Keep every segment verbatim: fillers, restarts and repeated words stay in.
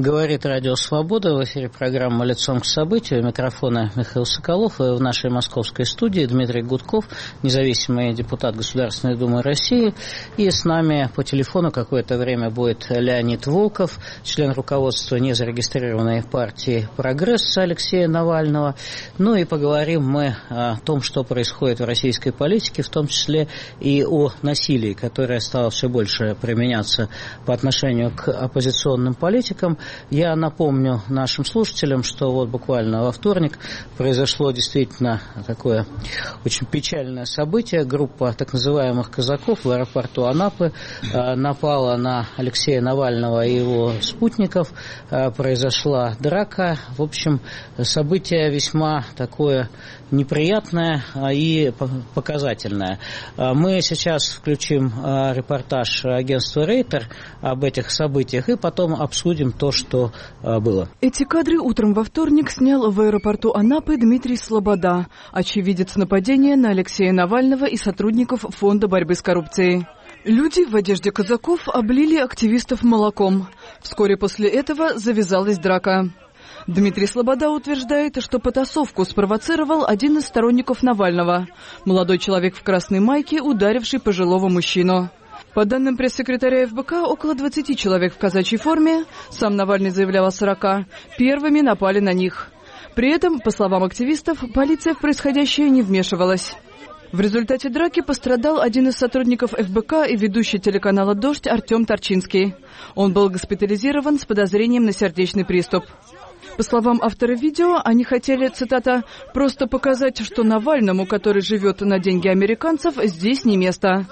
Говорит Радио Свобода. В эфире программа «Лицом к событию». У микрофона Михаил Соколов. И в нашей московской студии Дмитрий Гудков, независимый депутат Государственной Думы России. И с нами по телефону какое-то время будет Леонид Волков, член руководства незарегистрированной партии «Прогресс» Алексея Навального. Ну и поговорим мы о том, что происходит в российской политике, в том числе и о насилии, которое стало все больше применяться по отношению к оппозиционным политикам. Я напомню нашим слушателям, что вот буквально во вторник произошло действительно такое очень печальное событие. Группа так называемых казаков в аэропорту Анапы напала на Алексея Навального и его спутников. Произошла драка. В общем, событие весьма такое неприятное и показательное. Мы сейчас включим репортаж агентства Рейтер об этих событиях и потом обсудим то, что было. Эти кадры утром во вторник снял в аэропорту Анапы Дмитрий Слобода, очевидец нападения на Алексея Навального и сотрудников Фонда борьбы с коррупцией. Люди в одежде казаков облили активистов молоком. Вскоре после этого завязалась драка. Дмитрий Слобода утверждает, что потасовку спровоцировал один из сторонников Навального, молодой человек в красной майке, ударивший пожилого мужчину. По данным пресс-секретаря эф бэ ка, около двадцати человек в казачьей форме, сам Навальный заявлял о сорока, первыми напали на них. При этом, по словам активистов, полиция в происходящее не вмешивалась. В результате драки пострадал один из сотрудников эф бэ ка и ведущий телеканала «Дождь» Артем Торчинский. Он был госпитализирован с подозрением на сердечный приступ. По словам автора видео, они хотели, цитата, «просто показать, что Навальному, который живет на деньги американцев, здесь не место».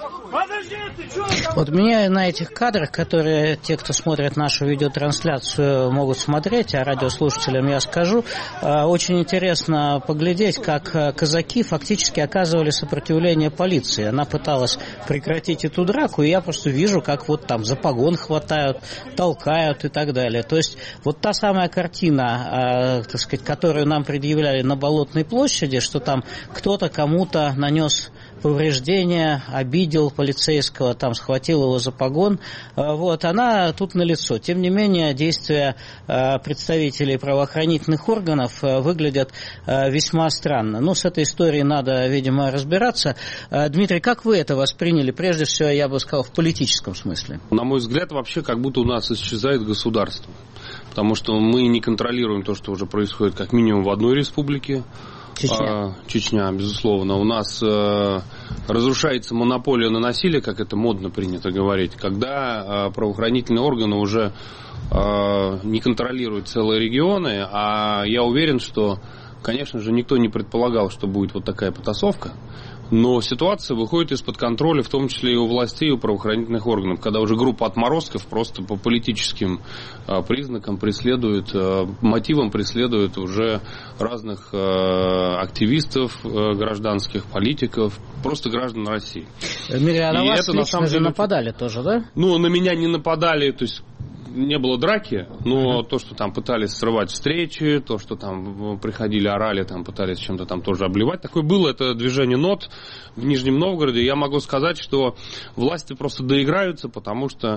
Вот меня на этих кадрах, которые те, кто смотрит нашу видеотрансляцию, могут смотреть, а радиослушателям я скажу, очень интересно поглядеть, как казаки фактически оказывали сопротивление полиции. Она пыталась прекратить эту драку, и я просто вижу, как вот там за погон хватают, толкают и так далее. То есть вот та самая картина, так сказать, которую нам предъявляли на Болотной площади, что там кто-то кому-то нанес повреждения, обидел полицейского, там схватил его за погон, вот, она тут налицо. Тем не менее, действия представителей правоохранительных органов выглядят весьма странно. Ну, с этой историей надо, видимо, разбираться. Дмитрий, как вы это восприняли? Прежде всего, я бы сказал, в политическом смысле. На мой взгляд, вообще, как будто у нас исчезает государство. Потому что мы не контролируем то, что уже происходит как минимум в одной республике. Чечня. А, Чечня, безусловно. У нас э, разрушается монополия на насилие, как это модно принято говорить, когда э, правоохранительные органы уже э, не контролируют целые регионы, а я уверен, что, конечно же, никто не предполагал, что будет вот такая потасовка. Но ситуация выходит из-под контроля, в том числе и у властей, и у правоохранительных органов, когда уже группа отморозков просто по политическим а, признакам преследует, а, мотивам преследует уже разных а, активистов, а, гражданских, политиков, просто граждан России. Дмитрий, а на вас это, лично на самом деле, нападали тоже, да? Ну, на меня не нападали, то есть... Не было драки, но uh-huh. то, что там пытались срывать встречи, то, что там приходили, орали, там пытались чем-то там тоже обливать. Такое было, это движение НОТ в Нижнем Новгороде. Я могу сказать, что власти просто доиграются, потому что,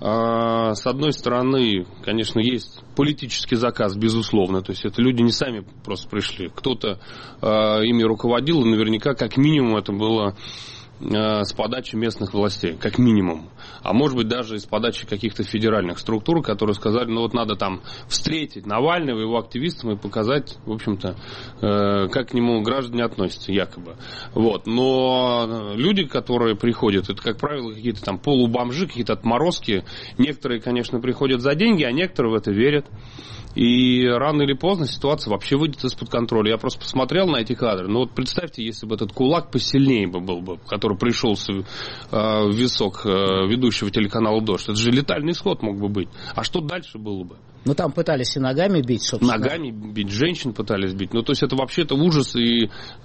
э, с одной стороны, конечно, есть политический заказ, безусловно. То есть это люди не сами просто пришли. Кто-то э, ими руководил, и наверняка, как минимум, это было... с подачи местных властей, как минимум. А может быть, даже из подачи каких-то федеральных структур, которые сказали, ну вот надо там встретить Навального, его активистам и показать, в общем-то, э, как к нему граждане относятся, якобы. Вот. Но люди, которые приходят, это, как правило, какие-то там полубомжи, какие-то отморозки. Некоторые, конечно, приходят за деньги, а некоторые в это верят. И рано или поздно ситуация вообще выйдет из-под контроля. Я просто посмотрел на эти кадры. Ну вот представьте, если бы этот кулак посильнее бы был бы, который пришелся э, в висок э, ведущего телеканала «Дождь». Это же летальный исход мог бы быть. А что дальше было бы? Ну, там пытались и ногами бить, собственно. Ногами бить, женщин пытались бить. Ну, то есть, это вообще-то ужас. И э,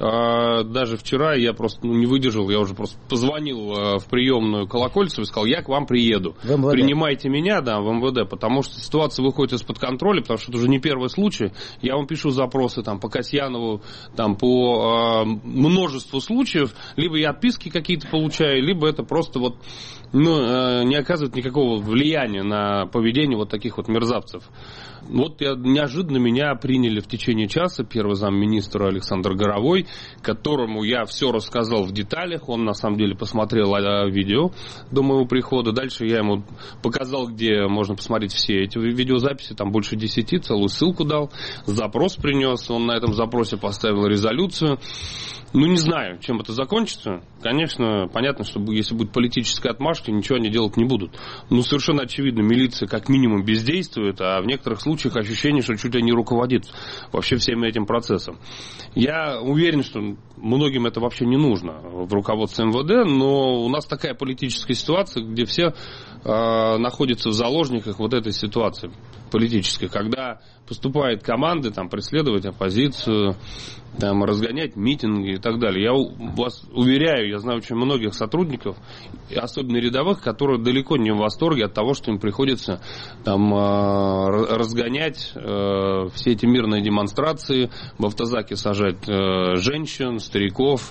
даже вчера я просто ну, не выдержал. Я уже просто позвонил э, в приемную Колокольцеву и сказал, я к вам приеду. В эм вэ дэ. Принимайте меня, да, в эм вэ дэ. Потому что ситуация выходит из-под контроля, потому что это уже не первый случай. Я вам пишу запросы там, по Касьянову, там, по э, множеству случаев. Либо я отписки какие-то получаю, либо это просто вот... Ну, не оказывает никакого влияния на поведение вот таких вот мерзавцев. Вот я, неожиданно меня приняли в течение часа первый замминистра Александр Горовой, которому я все рассказал в деталях. Он на самом деле посмотрел видео до моего прихода. Дальше я ему показал, где можно посмотреть все эти видеозаписи. Там больше десяти, целую ссылку дал. Запрос принес. Он на этом запросе поставил резолюцию. Ну, не знаю, чем это закончится. Конечно, понятно, что если будет политическая отмашка, ничего они делать не будут. Но совершенно очевидно, милиция как минимум бездействует, а в некоторых случаях ощущение, что чуть ли не руководит вообще всем этим процессом. Я уверен, что многим это вообще не нужно в руководстве эм вэ дэ, но у нас такая политическая ситуация, где все э, находятся в заложниках вот этой ситуации политической, когда поступают команды там, преследовать оппозицию, там, разгонять митинги и так далее. Я вас уверяю, я знаю очень многих сотрудников, особенно рядовых, которые далеко не в восторге от того, что им приходится там, разгонять э, все эти мирные демонстрации, в автозаки сажать э, женщин, стариков,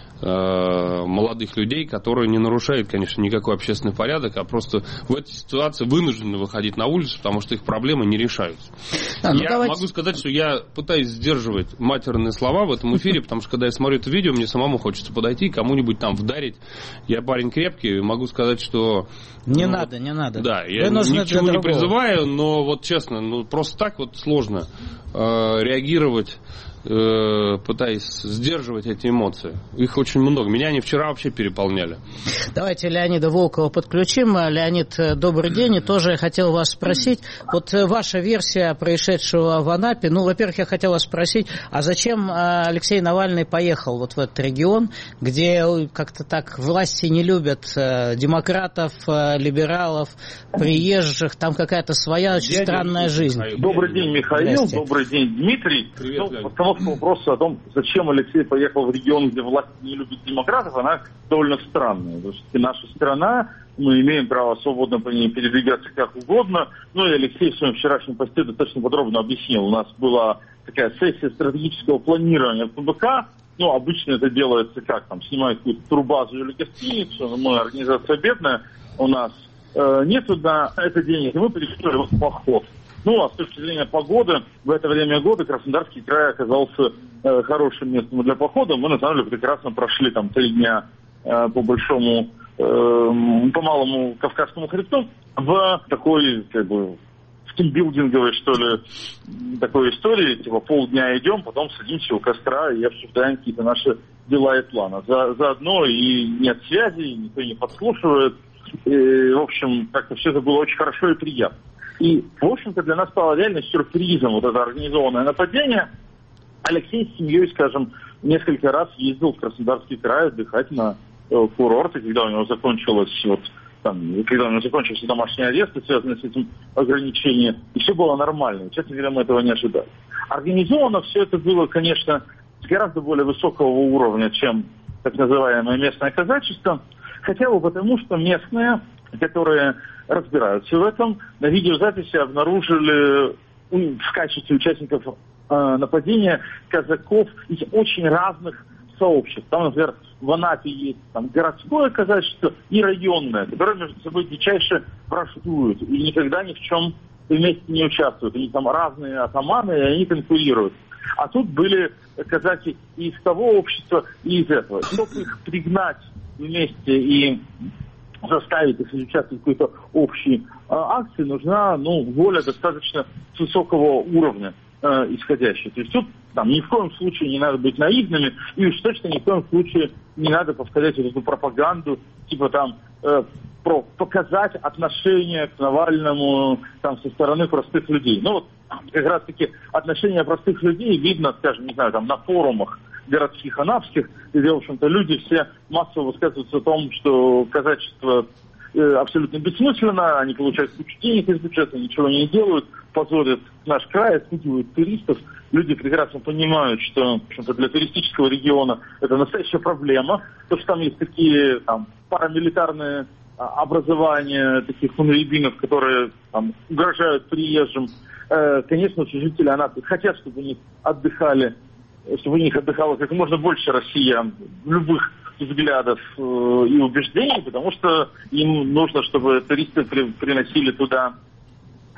молодых людей, которые не нарушают, конечно, никакой общественный порядок, а просто в этой ситуации вынуждены выходить на улицу, потому что их проблемы не решаются. А, ну я давайте... могу сказать, что я пытаюсь сдерживать матерные слова в этом эфире, потому что, когда я смотрю это видео, мне самому хочется подойти, кому-нибудь там вдарить. Я парень крепкий, могу сказать, что... Не ну, надо, не надо. Да, я ничего не призываю, но вот честно, ну просто так вот сложно э, реагировать, пытаясь сдерживать эти эмоции. Их очень много. Меня они вчера вообще переполняли. Давайте Леонида Волкова подключим. Леонид, добрый день. И тоже я хотел вас спросить, вот ваша версия происшедшего в Анапе. Ну, во-первых, я хотел вас спросить, а зачем Алексей Навальный поехал вот в этот регион, где как-то так власти не любят демократов, либералов, приезжих, там какая-то своя очень я странная жизнь. Добрый день, Михаил. Добрый день, Дмитрий. Привет, ну, вопрос о том, зачем Алексей поехал в регион, где власть не любит демократов, она довольно странная. Потому что наша страна, мы имеем право свободно по ней передвигаться как угодно. Ну и Алексей в своем вчерашнем посте достаточно подробно объяснил. У нас была такая сессия стратегического планирования в пэ бэ ка. Ну, обычно это делается как? Там снимают какую-то турбазу или гостиницу. Мы организация бедная, у нас э, нету на это денег, и мы перешли в поход. Ну, а с точки зрения погоды, в это время года Краснодарский край оказался э, хорошим местом для похода. Мы, на самом деле, прекрасно прошли там три дня э, по большому, э, по малому Кавказскому хребту в такой, как бы, в тимбилдинговой, что ли, такой истории. Типа полдня идем, потом садимся у костра и обсуждаем какие-то наши дела и планы. За, заодно и нет связи, и никто не подслушивает. И, в общем, как-то все это было очень хорошо и приятно. И, в общем-то, для нас стало реально сюрпризом вот это организованное нападение. Алексей с семьей, скажем, несколько раз ездил в Краснодарский край отдыхать на э, курорты, когда у него закончилось вот, там, когда у него закончился домашний арест, связанный с этим ограничением, и все было нормально. Честно говоря, мы этого не ожидали. Организовано все это было, конечно, с гораздо более высокого уровня, чем так называемое местное казачество, хотя бы потому, что местные, которые разбираются в этом, на видеозаписи обнаружили в качестве участников э, нападения казаков из очень разных сообществ. Там, например, в Анапе есть там, городское казачество и районное, которые между собой дичайше враждуют и никогда ни в чем вместе не участвуют. Они там разные атаманы, и они конкурируют. А тут были казаки и из того общества, и из этого. Чтобы их пригнать вместе и заставить их участвовать в какой-то общей э, акции, нужна ну, воля достаточно с высокого уровня э, исходящая. То есть тут там, ни в коем случае не надо быть наивными, и уж точно ни в коем случае не надо повторять эту пропаганду, типа там э, про показать отношение к Навальному там, со стороны простых людей. Ну вот как раз таки отношение простых людей видно, скажем, не знаю, там на форумах городских, анапских, где, в общем-то, люди все массово высказываются о том, что казачество э, абсолютно бессмысленно, они получают кучу денег из бюджета, ничего не делают, позорят наш край, отпугивают туристов. Люди прекрасно понимают, что, в общем-то, для туристического региона это настоящая проблема, потому что там есть такие там, парамилитарные а, образования, таких хунвейбинов, которые там, угрожают приезжим. Э, конечно, жители Анапы хотят, чтобы они отдыхали, чтобы у них отдыхало как можно больше россиян любых взглядов э, и убеждений, потому что им нужно, чтобы туристы при, приносили туда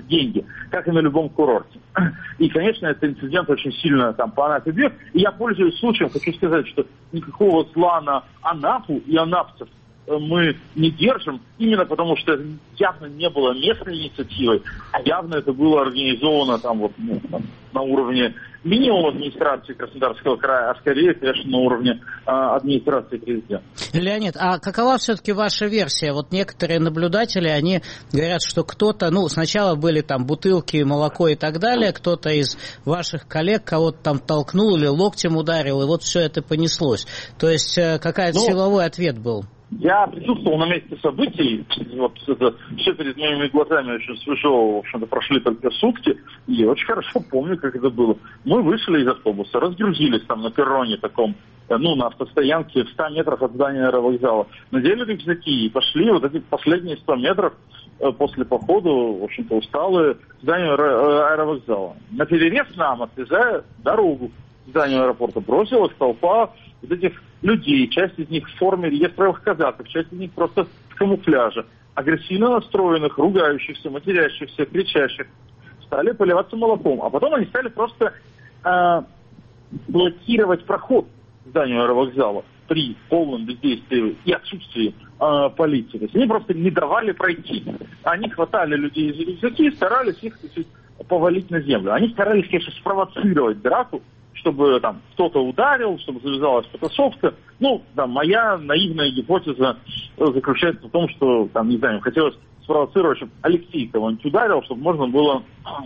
деньги, как и на любом курорте. И, конечно, этот инцидент очень сильно там по Анапе бьет. И я, пользуясь случаем, хочу сказать, что никакого зла на Анапу и анапцев мы не держим, именно потому что явно не было местной инициативы, а явно это было организовано там вот ну, там, на уровне минимум администрации Краснодарского края, а скорее, конечно, на уровне а, администрации президента. Леонид, а какова все-таки ваша версия? Вот некоторые наблюдатели, они говорят, что кто-то, ну, сначала были там бутылки, молоко и так далее, кто-то из ваших коллег кого-то там толкнул или локтем ударил, и вот все это понеслось. То есть какой-то ну, силовой ответ был? Я присутствовал на месте событий, вот это все перед моими глазами очень свежо, в общем-то, прошли только сутки, и очень хорошо помню, как это было. Мы вышли из автобуса, разгрузились там на перроне таком, ну, на автостоянке в ста метрах от здания аэровокзала, надели рюкзаки и пошли вот эти последние сто метров после похода, в общем-то, усталые, к зданию аэровокзала. На перерез нам, отрезая дорогу к зданию аэропорта, бросилась толпа вот этих людей, часть из них в форме реестровых казаков, часть из них просто в камуфляже, агрессивно настроенных, ругающихся, матерящихся, кричащих, стали поливаться молоком. А потом они стали просто э, блокировать проход к зданию аэровокзала при полном бездействии и отсутствии э, полиции. То есть они просто не давали пройти. Они хватали людей за рюкзаки и старались их, так сказать, повалить на землю. Они старались, конечно, спровоцировать драку, чтобы там кто-то ударил, чтобы завязалась потасовка. Ну, да, моя наивная гипотеза заключается в том, что, там, не знаю, хотелось спровоцировать, чтобы Алексей кого-нибудь ударил, чтобы можно было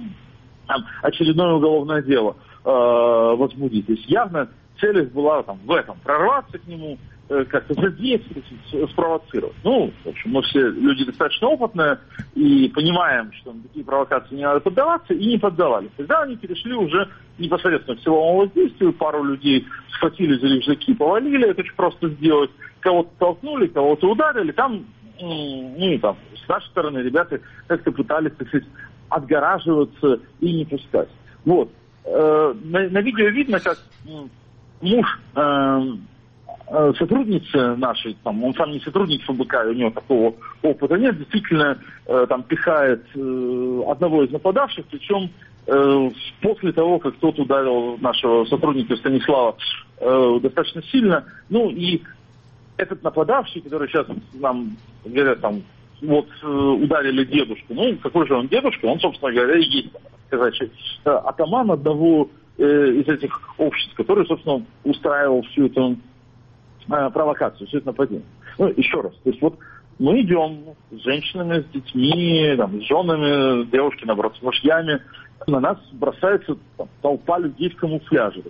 там, очередное уголовное дело э, возбудить. То есть явно цель их была там, в этом, прорваться к нему, э, как-то задействовать, спровоцировать. Ну, в общем, мы все люди достаточно опытные и понимаем, что на такие провокации не надо поддаваться, и не поддавались. Тогда они перешли уже непосредственно к силовому воздействию, пару людей схватили за рюкзаки, повалили, это очень просто сделать, кого-то толкнули, кого-то ударили, там, ну, там, с нашей стороны ребята как-то пытались, так сказать, отгораживаться и не пускать. Вот. Э, на, на видео видно, как муж э, сотрудницы нашей, там, он сам не сотрудник ФБК, у него такого опыта нет, действительно э, там пихает э, одного из нападавших, причем э, после того, как тот ударил нашего сотрудника Станислава э, достаточно сильно. Ну и этот нападавший, который сейчас нам говорят, там, вот э, ударили дедушку, ну какой же он дедушка, он, собственно говоря, и есть, так сказать, атаман одного э, из этих обществ, который, собственно, устраивал всю эту провокацию, все это нападение. Ну, еще раз, то есть вот мы идем с женщинами, с детьми, там, с женами, девушки, наоборот, с мужьями, на нас бросается там, толпа людей в камуфляже.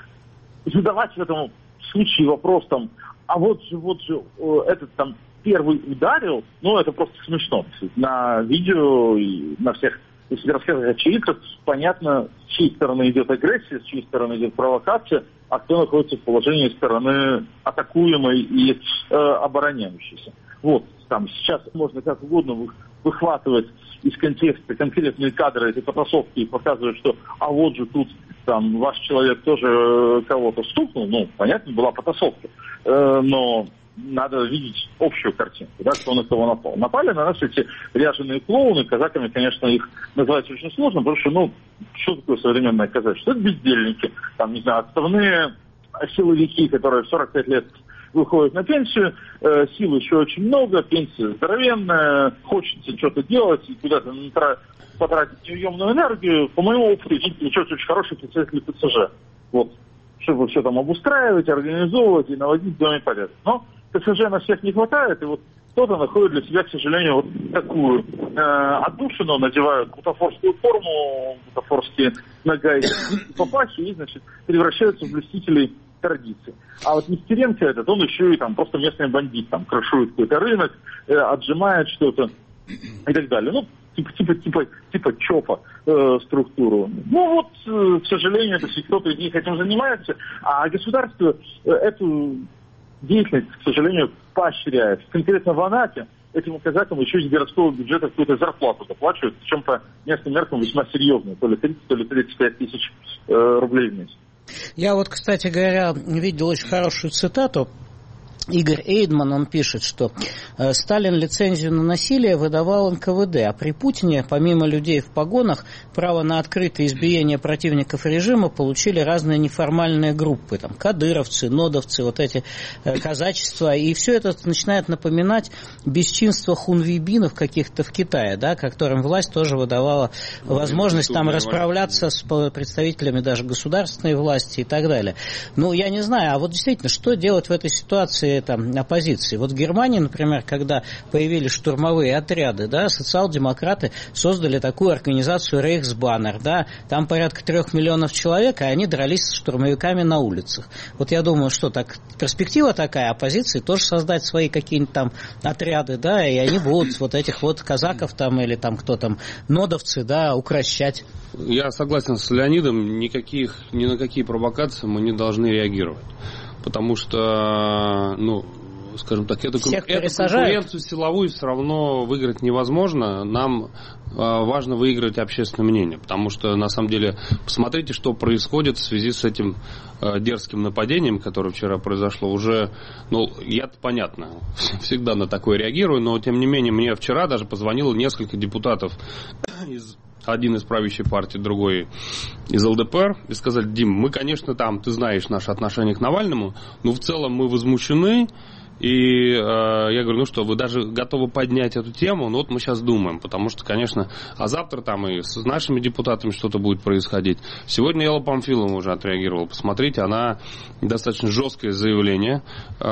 Задавать в этом случае вопрос там, а вот же, вот же этот там первый ударил, ну, это просто смешно. На видео и на всех, если рассказывать очевидцев, понятно, с чьей стороны идет агрессия, с чьей стороны идет провокация, а кто находится в положении стороны атакуемой и э, обороняющейся. Вот, там сейчас можно как угодно выхватывать из контекста конкретные кадры этой потасовки и показывать, что а вот же тут там ваш человек тоже кого-то стукнул, ну, понятно, была потасовка, э, но надо видеть общую картинку, да, кто на кого напал. Напали на нас эти ряженые клоуны, казаками, конечно, их назвать очень сложно, потому что, ну, что такое современное казачество? Это бездельники, там, не знаю, отставные силовики, которые в сорок пять лет выходят на пенсию, э, сил еще очень много, пенсия здоровенная, хочется что-то делать и куда-то потратить неуемную энергию. По моему опыту, получается очень хороший представитель ПЦЖ. Вот, чтобы все там обустраивать, организовывать и наводить в доме порядок. Но ПЦЖ на всех не хватает, и вот кто-то находит для себя, к сожалению, вот такую э, отдушину, надевают бутафорскую форму, бутафорские нагайки папахи и, значит, превращаются в блюстителей традиции. А вот Нестеренко этот, он еще и там просто местный бандит, там, крышует какой-то рынок, э, отжимает что-то и так далее. Ну, типа, типа, типа, типа ЧОПа э, структуру. Ну вот, э, к сожалению, это кто-то из них этим занимается, а государство э, эту деятельность, к сожалению, поощряет. Конкретно в Анапе этим казакам еще из городского бюджета какую-то зарплату доплачивают, причем по местным меркам весьма серьезную, то ли тридцать, то ли тридцать пять тысяч э, рублей в месяц. Я вот, кстати говоря, видел очень хорошую цитату Игорь Эйдман, он пишет, что э, Сталин лицензию на насилие выдавал эн ка вэ дэ, а при Путине, помимо людей в погонах, право на открытое избиение противников режима получили разные неформальные группы, там, кадыровцы, нодовцы, вот эти э, казачества, и все это начинает напоминать бесчинство хунвейбинов каких-то в Китае, да, которым власть тоже выдавала ну, возможность там расправляться с представителями даже государственной власти и так далее. Ну, я не знаю, а вот действительно, что делать в этой ситуации там, оппозиции? Вот в Германии, например, когда появились штурмовые отряды, да, социал-демократы создали такую организацию Рейхсбаннер, да, там порядка трех миллионов человек, и они дрались с штурмовиками на улицах. Вот я думаю, что так, перспектива такая оппозиции тоже создать свои какие-нибудь там отряды, да, и они будут вот этих вот казаков там или там кто там, нодовцы, да, укрощать. Я согласен с Леонидом, никаких, ни на какие провокации мы не должны реагировать. Потому что, ну, скажем так, эту, эту конкуренцию силовую все равно выиграть невозможно. Нам э, важно выиграть общественное мнение. Потому что, на самом деле, посмотрите, что происходит в связи с этим э, дерзким нападением, которое вчера произошло. Уже, ну, я-то понятно, всегда на такое реагирую, но, тем не менее, мне вчера даже позвонило несколько депутатов из... один из правящей партии, другой из эл дэ пэ эр, и сказали: Дим, мы, конечно, там, ты знаешь наше отношение к Навальному, но в целом мы возмущены, и э, я говорю, ну что, вы даже готовы поднять эту тему, ну вот мы сейчас думаем, потому что, конечно, а завтра там и с нашими депутатами что-то будет происходить. Сегодня Элла Памфилова уже отреагировала, посмотрите, она достаточно жесткое заявление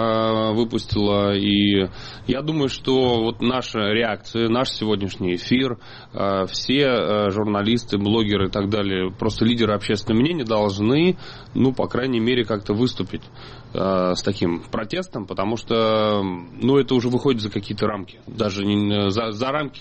э, выпустила, и я думаю, что вот наша реакция, наш сегодняшний эфир, э, все э, журналисты, блогеры и так далее, просто лидеры общественного мнения должны, ну, по крайней мере, как-то выступить э, с таким протестом, потому что ну, это уже выходит за какие-то рамки. Даже не, за, за рамки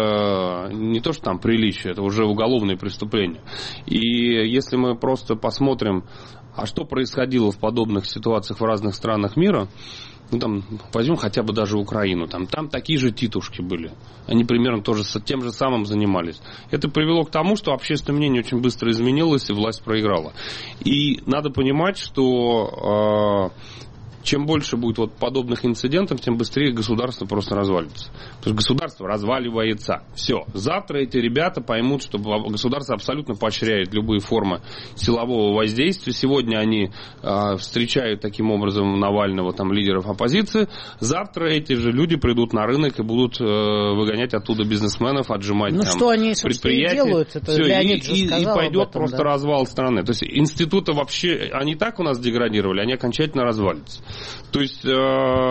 не то, что там приличия, это уже уголовные преступления. И если мы просто посмотрим, а что происходило в подобных ситуациях в разных странах мира, ну, там, возьмем хотя бы даже Украину, там, там такие же титушки были. Они примерно тоже тем же самым занимались. Это привело к тому, что общественное мнение очень быстро изменилось, и власть проиграла. И надо понимать, что... Э, чем больше будет вот подобных инцидентов, тем быстрее государство просто развалится. Потому что государство разваливается. Все. Завтра эти ребята поймут, что государство абсолютно поощряет любые формы силового воздействия. Сегодня они э, встречают таким образом Навального, там, лидеров оппозиции. Завтра эти же люди придут на рынок и будут э, выгонять оттуда бизнесменов, отжимать ну, там, что они, предприятия. Делают, это Все, Леонид и, и, и пойдет этом, просто да. развал страны. То есть институты вообще, они так у нас деградировали, они окончательно развалятся. То есть э,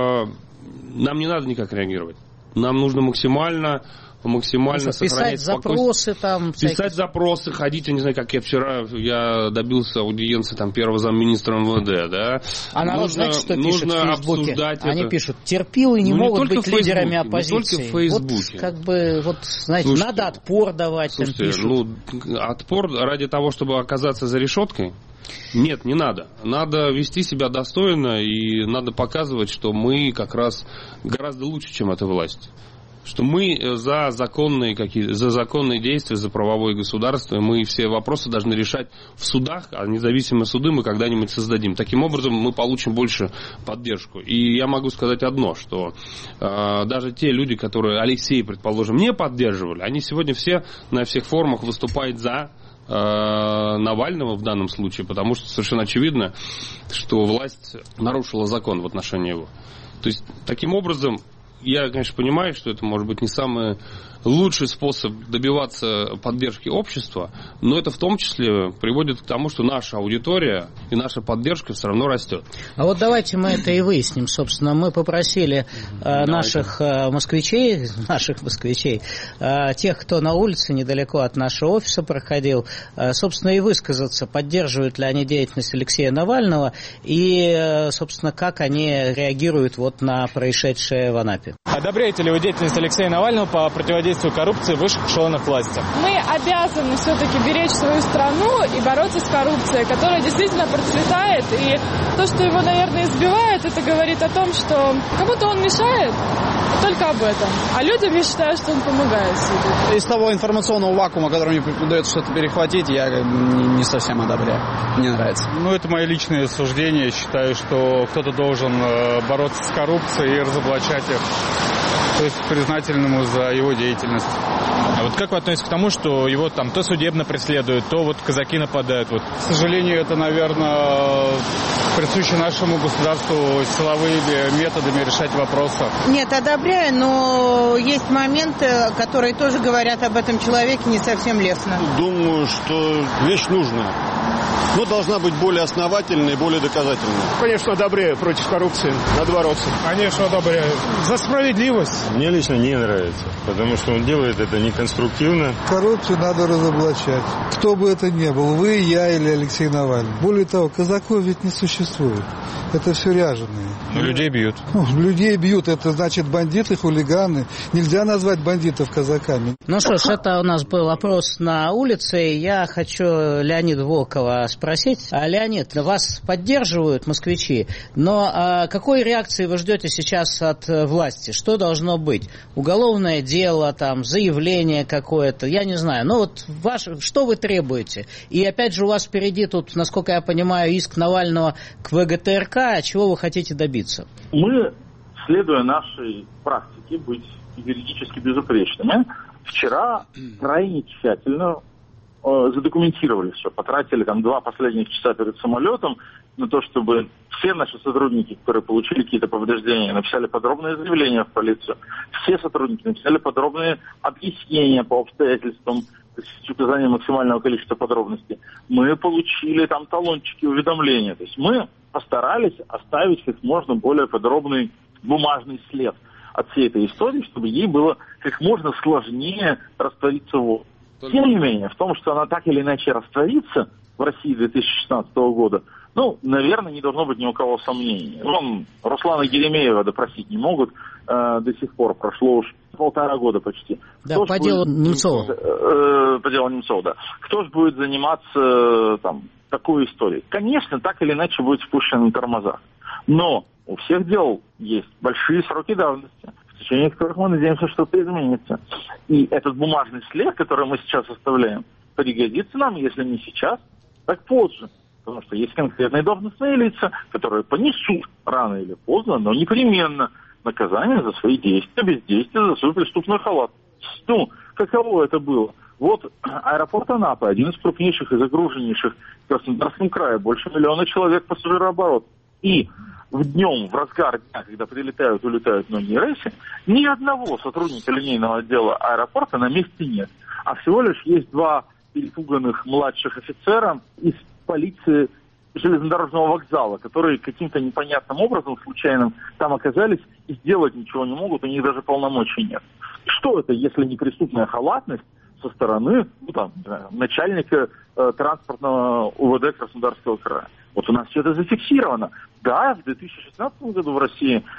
нам не надо никак реагировать. Нам нужно максимально, максимально ну, сохранять спокойствие. Писать запросы там. Писать всякие... запросы, ходить, я не знаю, как я вчера, я добился аудиенции там первого замминистра эм вэ дэ, да. А народ, нужно, знаете, что пишет в Фейсбуке? Они это. пишут, терпилы не ну, могут не быть лидерами оппозиции. Не только в Фейсбуке. Вот, как бы, вот, знаете, слушайте, надо отпор давать, слушайте, там пишут. Ну, отпор ради того, чтобы оказаться за решеткой? Нет, не надо. Надо вести себя достойно, и надо показывать, что мы как раз гораздо лучше, чем эта власть. Что мы за законные, какие, за законные действия, за правовое государство, и мы все вопросы должны решать в судах, а независимые суды мы когда-нибудь создадим. Таким образом мы получим больше поддержку. И я могу сказать одно, что э, даже те люди, которые Алексей, предположим, не поддерживали, они сегодня все на всех форумах выступают за Навального в данном случае, потому что совершенно очевидно, что власть нарушила закон в отношении его. То есть, таким образом, я, конечно, понимаю, что это может быть не самый лучший способ добиваться поддержки общества, но это в том числе приводит к тому, что наша аудитория и наша поддержка все равно растет. А вот давайте мы это и выясним. Собственно, мы попросили э, наших э, москвичей, наших москвичей, э, тех, кто на улице недалеко от нашего офиса проходил, э, собственно, и высказаться, поддерживают ли они деятельность Алексея Навального и, э, собственно, как они реагируют вот на происшедшее в Анапе. Одобряете ли вы деятельность Алексея Навального по противодействию коррупции в высших эшелонах власти? Мы обязаны все-таки беречь свою страну и бороться с коррупцией, которая действительно процветает. И то, что его, наверное, избивает, это говорит о том, что кому-то он мешает. Только об этом. А людям, я считаю, что он помогает. Из того информационного вакуума, который мне удается что-то перехватить, я не совсем одобряю. Мне нравится. Ну, это мое личное суждение. Я считаю, что кто-то должен бороться с коррупцией и разоблачать их. То есть признательным ему за его деятельность. А вот как вы относитесь к тому, что его там то судебно преследуют, то вот казаки нападают? Вот. К сожалению, это, наверное, присуще нашему государству силовыми методами решать вопросы. Нет, одобряю, но есть моменты, которые тоже говорят об этом человеке не совсем лестно. Думаю, что вещь нужная. Но должна быть более основательной и более доказательной. Конечно, одобряю против коррупции. Надо бороться. Конечно, одобряю. За справедливость. Мне лично не нравится, потому что он делает это неконструктивно. Коррупцию надо разоблачать. Кто бы это ни был, вы, я или Алексей Навальный. Более того, казаков ведь не существует. Это все ряженые. Но людей бьют. Ну, людей бьют, это значит бандиты, хулиганы. Нельзя назвать бандитов казаками. Ну что ж, это у нас был опрос на улице. Я хочу Леонида Волкова спросить. А, Леонид, вас поддерживают москвичи, но а, какой реакции вы ждете сейчас от власти? Что должно быть? Уголовное дело, там, заявление какое-то, я не знаю. Ну вот ваш, что вы требуете? И опять же у вас впереди тут, насколько я понимаю, иск Навального к вэ гэ тэ эр ка. Чего вы хотите добиться? Мы, следуя нашей практике, быть юридически безупречными, вчера крайне тщательно задокументировали все, потратили там два последних часа перед самолетом на то, чтобы все наши сотрудники, которые получили какие-то повреждения, написали подробные заявления в полицию. Все сотрудники написали подробные объяснения по обстоятельствам с указанием максимального количества подробностей. Мы получили там талончики уведомления. То есть мы постарались оставить как можно более подробный бумажный след от всей этой истории, чтобы ей было как можно сложнее раствориться в воздухе. Тем не менее, в том, что она так или иначе растворится в России две тысячи шестнадцатого года, ну, наверное, не должно быть ни у кого сомнений. Вон, Руслана Еремеева допросить не могут э, до сих пор, прошло уж полтора года почти. Да, Кто по делу будет, Немцова. Э, по делу Немцова, да. Кто же будет заниматься э, там, такой историей? Конечно, так или иначе будет спущен на тормозах. Но у всех дел есть большие сроки давности, в течение которых мы надеемся, что-то изменится. И этот бумажный след, который мы сейчас оставляем, пригодится нам, если не сейчас, так позже. Потому что есть конкретные должностные лица, которые понесут рано или поздно, но непременно наказание за свои действия, бездействие, за свою преступную халатность. Ну, каково это было? Вот аэропорт Анапы, один из крупнейших и загруженнейших в Краснодарском крае, больше миллиона человек пассажирооборот. И в днем, в разгар дня, когда прилетают, улетают многие рейсы, ни одного сотрудника линейного отдела аэропорта на месте нет. А всего лишь есть два перепуганных младших офицера из полиции железнодорожного вокзала, которые каким-то непонятным образом, случайным, там оказались и сделать ничего не могут, у них даже полномочий нет. Что это, если не преступная халатность со стороны, ну, там, начальника э, транспортного у вэ дэ Краснодарского края? Вот у нас все это зафиксировано. Да, в две тысячи шестнадцатом году в России э,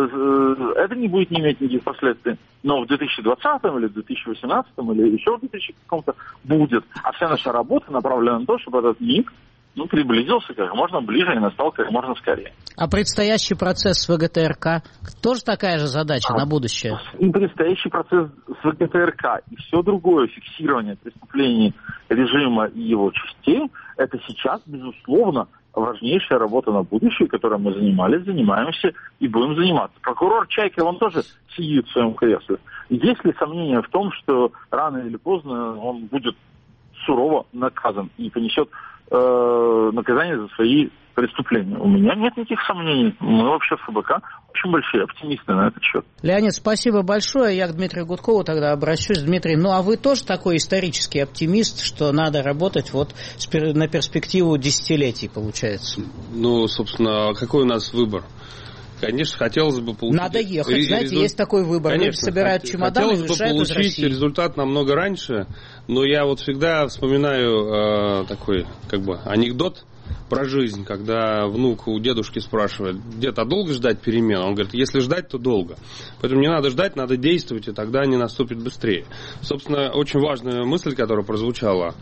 э, это не будет не иметь никаких последствий, но в две тысячи двадцатом или в две тысячи восемнадцатом или еще в две тысячи каком-то будет. А вся наша работа направлена на то, чтобы этот миг ну, приблизился как можно ближе и настал как можно скорее. А предстоящий процесс с вэ гэ тэ эр ка тоже такая же задача а, на будущее? И предстоящий процесс с вэ гэ тэ эр ка и все другое фиксирование преступлений режима и его частей, это сейчас, безусловно, важнейшая работа на будущее, которой мы занимались, занимаемся и будем заниматься. Прокурор Чайка, он тоже сидит в своем кресле. Есть ли сомнения в том, что рано или поздно он будет сурово наказан и понесет э, наказание за свои преступления? У меня нет никаких сомнений. Мы вообще в эф бэ ка очень большие оптимисты на этот счет. Леонид, спасибо большое. Я к Дмитрию Гудкову тогда обращусь. Дмитрий, ну а вы тоже такой исторический оптимист, что надо работать вот на перспективу десятилетий, получается? Ну, собственно, какой у нас выбор? конечно, хотелось бы получить... Надо ехать, ре- знаете, результ... есть такой выбор. Конечно, люди собирают хот... чемоданы и уезжают из России. Хотелось бы получить результат намного раньше, но я вот всегда вспоминаю э, такой, как бы, анекдот про жизнь, когда внук у дедушки спрашивает: дед, а долго ждать перемен? Он говорит: если ждать, то долго. Поэтому не надо ждать, надо действовать, и тогда они наступят быстрее. Собственно, очень важная мысль, которая прозвучала.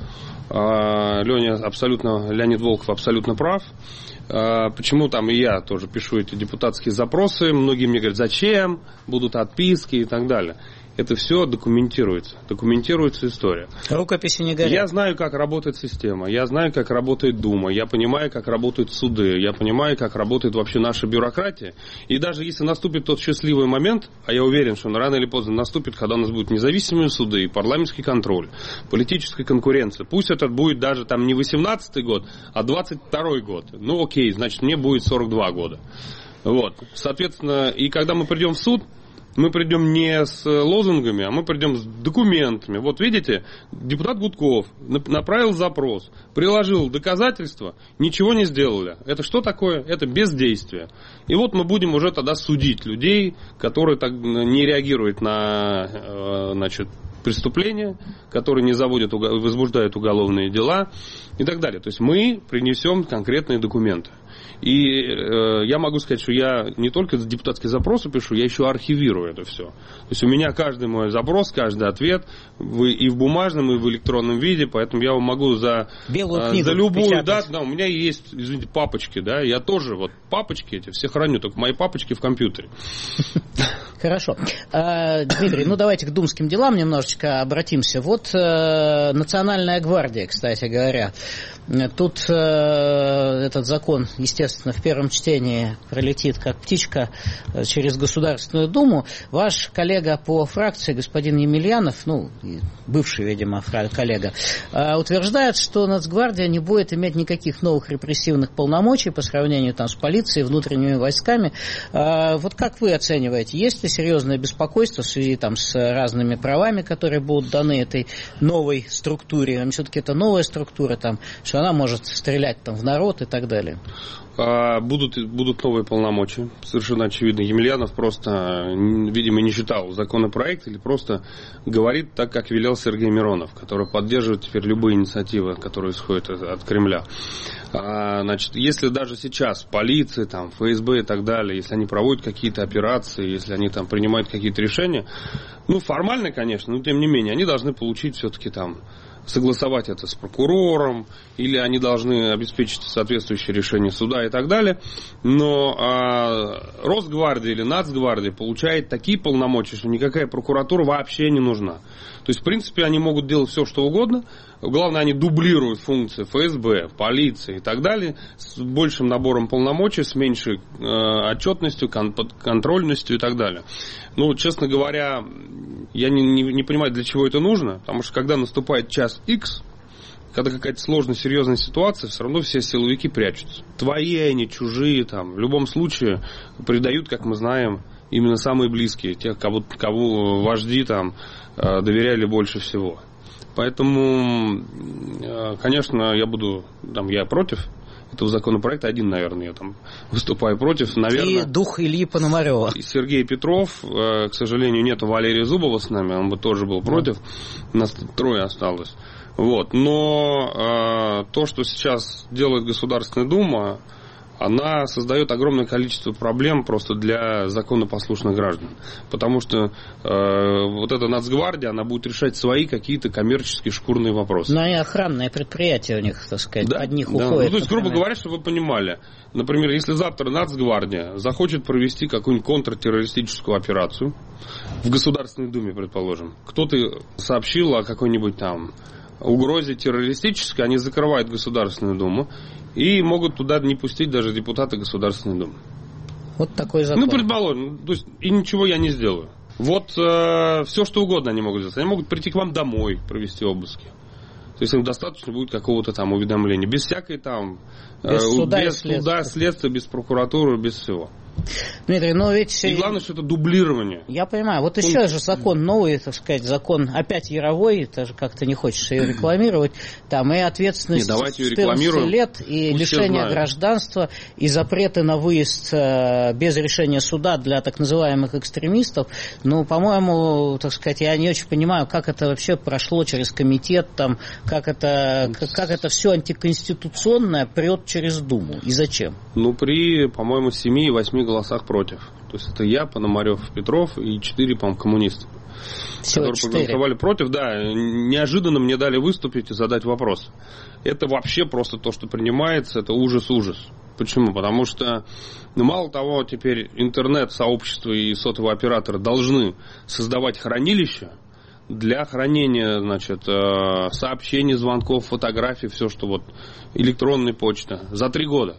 Леня абсолютно, Леонид Волков абсолютно прав. Почему там и я тоже пишу эти депутатские запросы. Многие мне говорят: зачем? Будут отписки и так далее. Это все документируется. Документируется история. Рукописи не горят. Я знаю, как работает система. Я знаю, как работает Дума. Я понимаю, как работают суды. Я понимаю, как работает вообще наша бюрократия. И даже если наступит тот счастливый момент, а я уверен, что он рано или поздно наступит, когда у нас будут независимые суды, парламентский контроль, политическая конкуренция. Пусть это будет даже там не восемнадцатый год, а двадцать второй год. Ну окей, значит, мне будет сорок два года. Вот. Соответственно, и когда мы придем в суд, мы придем не с лозунгами, а мы придем с документами. Вот видите, депутат Гудков направил запрос, приложил доказательства, ничего не сделали. Это что такое? Это бездействие. И вот мы будем уже тогда судить людей, которые так не реагируют на, значит, преступления, которые не заводят, возбуждают уголовные дела и так далее. То есть мы принесем конкретные документы. И э, я могу сказать, что я не только депутатские запросы пишу, я еще архивирую это все. То есть у меня каждый мой запрос, каждый ответ в, и в бумажном, и в электронном виде, поэтому я могу за, э, за любую дату, да, у меня есть, извините, папочки, да, я тоже вот папочки эти все храню, только мои папочки в компьютере. Хорошо. Дмитрий, ну давайте к думским делам немножечко обратимся. Вот Национальная гвардия, кстати говоря. Тут этот закон, естественно, в первом чтении пролетит как птичка через Государственную Думу. Ваш коллега по фракции, господин Емельянов, ну, бывший, видимо, коллега, утверждает, что Нацгвардия не будет иметь никаких новых репрессивных полномочий по сравнению там с полицией, внутренними войсками. Вот как вы оцениваете, есть ли серьезное беспокойство в связи там с разными правами, которые будут даны этой новой структуре? Все-таки это новая структура, там, что она может стрелять там в народ и так далее. Будут, будут новые полномочия, совершенно очевидно. Емельянов просто, видимо, не читал законопроект или просто говорит так, как велел Сергей Миронов, который поддерживает теперь любые инициативы, которые исходят от Кремля. Значит, если даже сейчас полиция, там, эф эс бэ и так далее, если они проводят какие-то операции, если они там принимают какие-то решения, ну, формально, конечно, но тем не менее, они должны получить все-таки там согласовать это с прокурором, или они должны обеспечить соответствующее решение суда и так далее. Но а, Росгвардия или Нацгвардия получает такие полномочия, что никакая прокуратура вообще не нужна. То есть, в принципе, они могут делать все, что угодно. Главное, они дублируют функции эф эс бэ, полиции и так далее с большим набором полномочий, с меньшей э, отчетностью, кон- контрольностью и так далее. Ну, честно говоря, я не, не, не понимаю, для чего это нужно, потому что когда наступает час X, когда какая-то сложная, серьезная ситуация, все равно все силовики прячутся. Твои, они чужие, там, в любом случае предают, как мы знаем, именно самые близкие, тех, кого, кого вожди там доверяли больше всего. Поэтому, конечно, я буду, там, я против этого законопроекта, один, наверное, я там выступаю против, наверное. И дух Ильи Пономарева. Сергей Петров, к сожалению, нету Валерия Зубова с нами, он бы тоже был против, нас трое осталось. Вот. Но то, что сейчас делает Государственная Дума, она создает огромное количество проблем просто для законопослушных граждан. Потому что э, вот эта Нацгвардия, она будет решать свои какие-то коммерческие шкурные вопросы. Ну, и охранное предприятие у них, так сказать, да, под них да. уходит. Ну, то есть, грубо например. говоря, чтобы вы понимали, например, если завтра Нацгвардия захочет провести какую-нибудь контртеррористическую операцию, в Государственной Думе, предположим, кто-то сообщил о какой-нибудь там угрозе террористической, они закрывают Государственную Думу и могут туда не пустить даже депутаты Государственной Думы. Вот такой закон. Ну, предположим, то есть, и ничего я не сделаю. Вот э, все, что угодно они могут сделать. Они могут прийти к вам домой, провести обыски. То есть им достаточно будет какого-то там уведомления. Без всякой там... Без, э, суда, без и следствия. суда, следствия, без прокуратуры, без всего. Дмитрий, но ведь... И главное, что это дублирование. Я понимаю. Вот еще же закон новый, так сказать, закон опять Яровой, даже как-то не хочется ее рекламировать, там и ответственность четырнадцати лет, и лишение гражданства, и запреты на выезд без решения суда для так называемых экстремистов. Ну, по-моему, так сказать, я не очень понимаю, как это вообще прошло через комитет, там, как это, как это все антиконституционное прет через Думу, и зачем? Ну, при, по-моему, семи-восьми голосах против. То есть это я, Пономарев, Петров и четыре, по-моему, коммуниста. Всего которые проголосовали против, да, неожиданно мне дали выступить и задать вопрос. Это вообще просто то, что принимается, это ужас-ужас. Почему? Потому что, ну, мало того, теперь интернет-сообщество и сотовые операторы должны создавать хранилища для хранения, значит, сообщений, звонков, фотографий, все, что вот, электронная почта, за три года.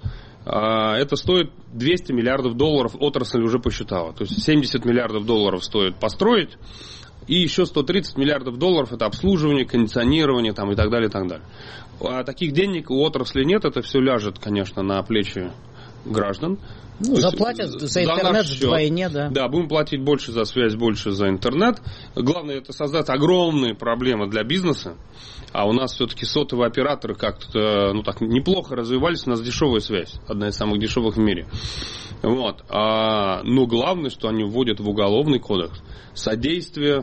Это стоит двести миллиардов долларов, отрасль уже посчитала. То есть семьдесят миллиардов долларов стоит построить, и еще сто тридцать миллиардов долларов это обслуживание, кондиционирование там, и так далее, и так далее. А таких денег у отрасли нет, это все ляжет, конечно, на плечи граждан. Ну, то заплатят за, за интернет вдвойне, да. Да, будем платить больше за связь, больше за интернет. Главное, это создать огромные проблемы для бизнеса. А у нас все-таки сотовые операторы как-то, ну, так неплохо развивались. У нас дешевая связь, одна из самых дешевых в мире. Вот. А, но главное, что они вводят в уголовный кодекс содействие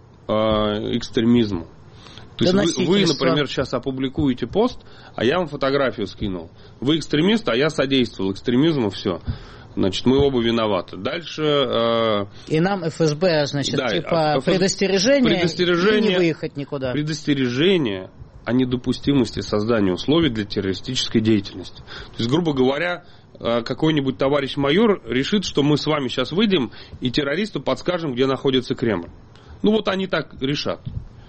а, экстремизму. То есть вы, вы, например, сейчас опубликуете пост, а я вам фотографию скинул. Вы экстремист, а я содействовал экстремизму, все. Значит, мы оба виноваты. Дальше... Э, и нам эф эс бэ, значит, да, типа эф эс бэ, предостережение, предостережение и не выехать никуда. Предостережение о недопустимости создания условий для террористической деятельности. То есть, грубо говоря, какой-нибудь товарищ майор решит, что мы с вами сейчас выйдем и террористу подскажем, где находится Кремль. Ну вот они так решат.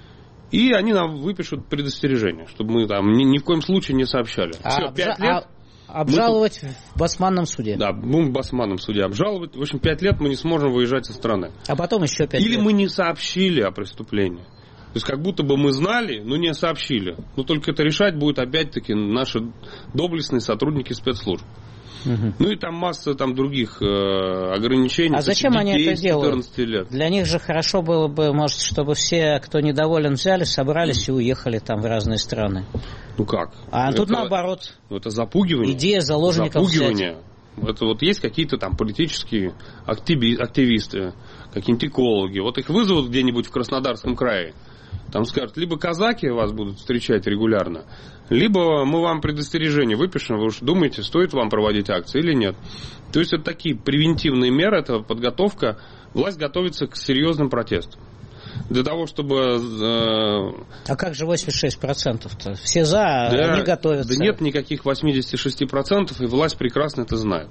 И они нам выпишут предостережение, чтобы мы там ни, ни в коем случае не сообщали. А Все, пять лет... Обжаловать мы... в басманном суде. Да, будем в басманном суде обжаловать. В общем, пять лет мы не сможем выезжать из страны. А потом еще пять Или лет. мы не сообщили о преступлении. То есть, как будто бы мы знали, но не сообщили. Но только это решать будут, опять-таки, наши доблестные сотрудники спецслужб. Угу. Ну и там масса там, других э, ограничений. А зачем они это делают? Лет. Для них же хорошо было бы, может, чтобы все, кто недоволен, взяли, собрались и уехали там в разные страны. Ну как? А это, тут наоборот. Ну, это запугивание. Идея заложников Запугивание. Взять. Это вот есть какие-то там политические активи- активисты, какие-нибудь экологи. Вот их вызовут где-нибудь в Краснодарском крае. Там скажут, либо казаки вас будут встречать регулярно, либо мы вам предостережение выпишем, вы уж думаете, стоит вам проводить акции или нет. То есть это такие превентивные меры, это подготовка. Власть готовится к серьезным протестам. Для того, чтобы... Э... А как же восемьдесят шесть процентов-то? Все за, да, они готовятся. Да нет никаких восемьдесят шесть процентов, и власть прекрасно это знает.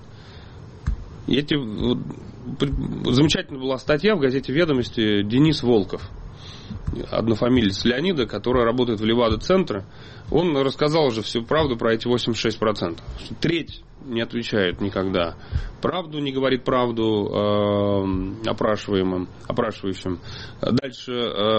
И эти... Замечательная была статья в газете «Ведомости» Денис Волков, однофамилец Леонида, который работает в Левада-центре. Он рассказал уже всю правду про эти восемьдесят шесть процентов. Треть не отвечает никогда. Правду не говорит правду э, опрашиваемым, опрашивающим. Дальше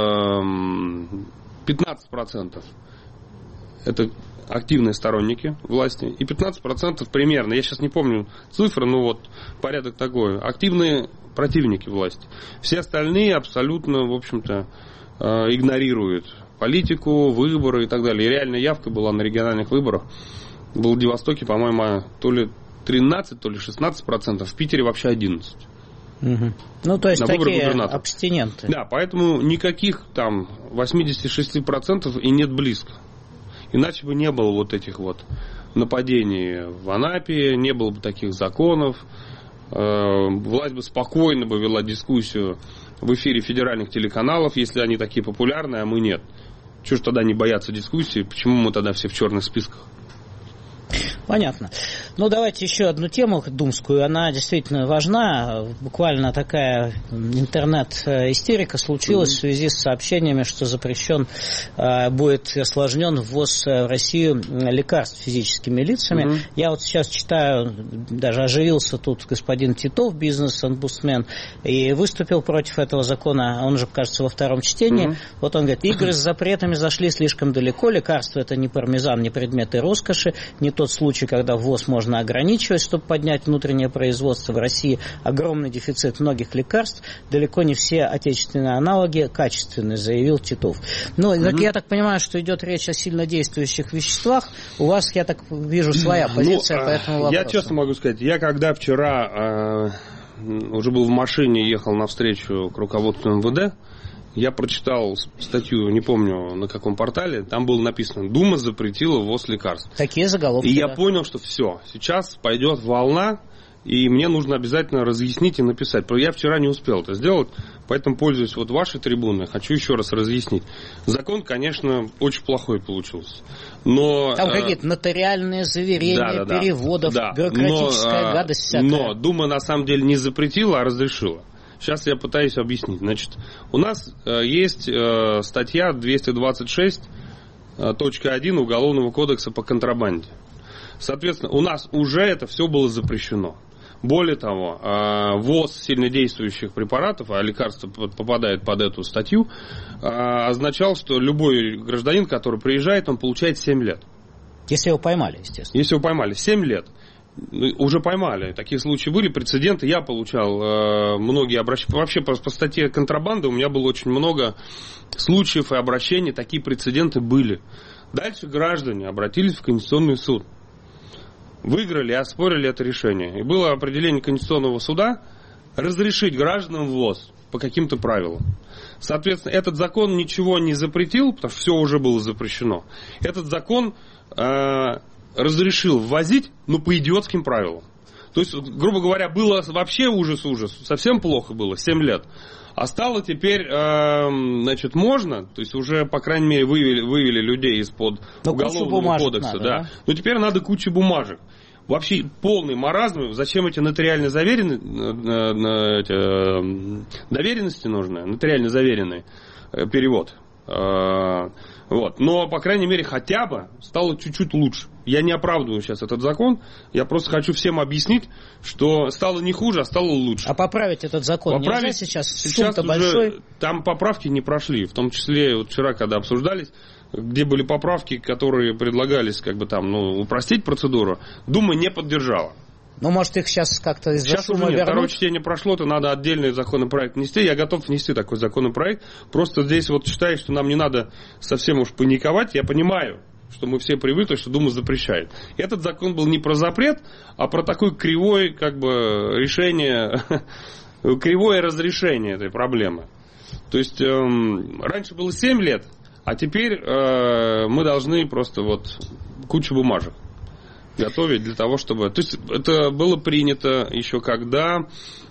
э, пятнадцать процентов это активные сторонники власти. И пятнадцать процентов примерно, я сейчас не помню цифры, но вот порядок такой. Активные противники власти. Все остальные абсолютно, в общем-то, э, игнорируют политику, выборы и так далее. И реальная явка была на региональных выборах. В Владивостоке, по-моему, то ли тринадцать, то ли шестнадцать процентов, в Питере вообще одиннадцать. Угу. Ну, то есть на такие абстиненты. Да, поэтому никаких там восемьдесят шесть процентов и нет близко. Иначе бы не было вот этих вот нападений в Анапе, не было бы таких законов. Власть бы спокойно бы вела дискуссию в эфире федеральных телеканалов, если они такие популярные, а мы нет. Чего ж тогда не бояться дискуссии? Почему мы тогда все в черных списках? Понятно. Ну, давайте еще одну тему думскую. Она действительно важна. Буквально такая интернет-истерика случилась mm-hmm. в связи с сообщениями, что запрещен, будет осложнен ввоз в Россию лекарств физическими лицами. Mm-hmm. Я вот сейчас читаю, даже оживился тут господин Титов, бизнес-омбудсмен, и выступил против этого закона. Он же, кажется, во втором чтении. Mm-hmm. Вот он говорит, игры с запретами зашли слишком далеко. Лекарства — это не пармезан, не предметы роскоши, не тот случай, случай, когда ввоз можно ограничивать, чтобы поднять внутреннее производство. В России огромный дефицит многих лекарств, далеко не все отечественные аналоги качественные, заявил Титов. Ну, mm-hmm. я так понимаю, что идет речь о сильнодействующих веществах. У вас, я так вижу, своя позиция ну, по этому вопросу. Я честно могу сказать, я когда вчера э, уже был в машине, ехал навстречу к руководству эм вэ дэ, я прочитал статью, не помню на каком портале, там было написано: Дума запретила ввоз лекарств. Такие заголовки. И да. я понял, что все, сейчас пойдет волна, и мне нужно обязательно разъяснить и написать. Я вчера не успел это сделать, поэтому, пользуясь вот вашей трибуной, хочу еще раз разъяснить. Закон, конечно, очень плохой получился. Но, там какие-то нотариальные заверения, да, да, переводов, да. бюрократическая но, гадость всякая. Но Дума на самом деле не запретила, а разрешила. Сейчас я пытаюсь объяснить. Значит, у нас э, есть э, статья двести двадцать шесть точка один Уголовного кодекса по контрабанде. Соответственно, у нас уже это все было запрещено. Более того, э, ввоз сильнодействующих препаратов, а лекарства попадает под эту статью, э, означал, что любой гражданин, который приезжает, он получает семь лет. Если его поймали, естественно. Если его поймали, семь лет. Уже поймали. Такие случаи были, прецеденты. Я получал э, многие обращения. Вообще по, по статье контрабанды у меня было очень много случаев и обращений. Такие прецеденты были. Дальше граждане обратились в Конституционный суд. Выиграли и оспорили это решение. И было определение Конституционного суда разрешить гражданам ввоз по каким-то правилам. Соответственно, этот закон ничего не запретил, потому что все уже было запрещено. Этот закон... Э, разрешил ввозить, но по идиотским правилам. То есть, грубо говоря, было вообще ужас-ужас, совсем плохо было, семь лет. А стало теперь, э, значит, можно, то есть уже, по крайней мере, вывели, вывели людей из-под но уголовного кодекса. Надо, да. Да? Но теперь надо куча бумажек. Вообще полный маразм. Зачем эти нотариально заверенные, эти, доверенности нужны, нотариально заверенный перевод. Вот. Но, по крайней мере, хотя бы стало чуть-чуть лучше. Я не оправдываю сейчас этот закон. Я просто хочу всем объяснить, что стало не хуже, а стало лучше. А поправить этот закон поправить нельзя сейчас? Сейчас уже большой. Там поправки не прошли. В том числе вот вчера, когда обсуждались, где были поправки, которые предлагались как бы там, ну, упростить процедуру, Дума не поддержала. Ну, может, их сейчас как-то из-за сейчас шума уже нет. вернуть? Второе чтение прошло, то надо отдельный законопроект внести. Я готов внести такой законопроект. Просто здесь вот считаю, что нам не надо совсем уж паниковать. Я понимаю, что мы все привыкли, что Дума запрещает. Этот закон был не про запрет, а про такое кривое как бы решение, кривое разрешение этой проблемы. То есть эм, раньше было семь лет, а теперь э, мы должны просто вот кучу бумажек готовить для того, чтобы... То есть это было принято еще когда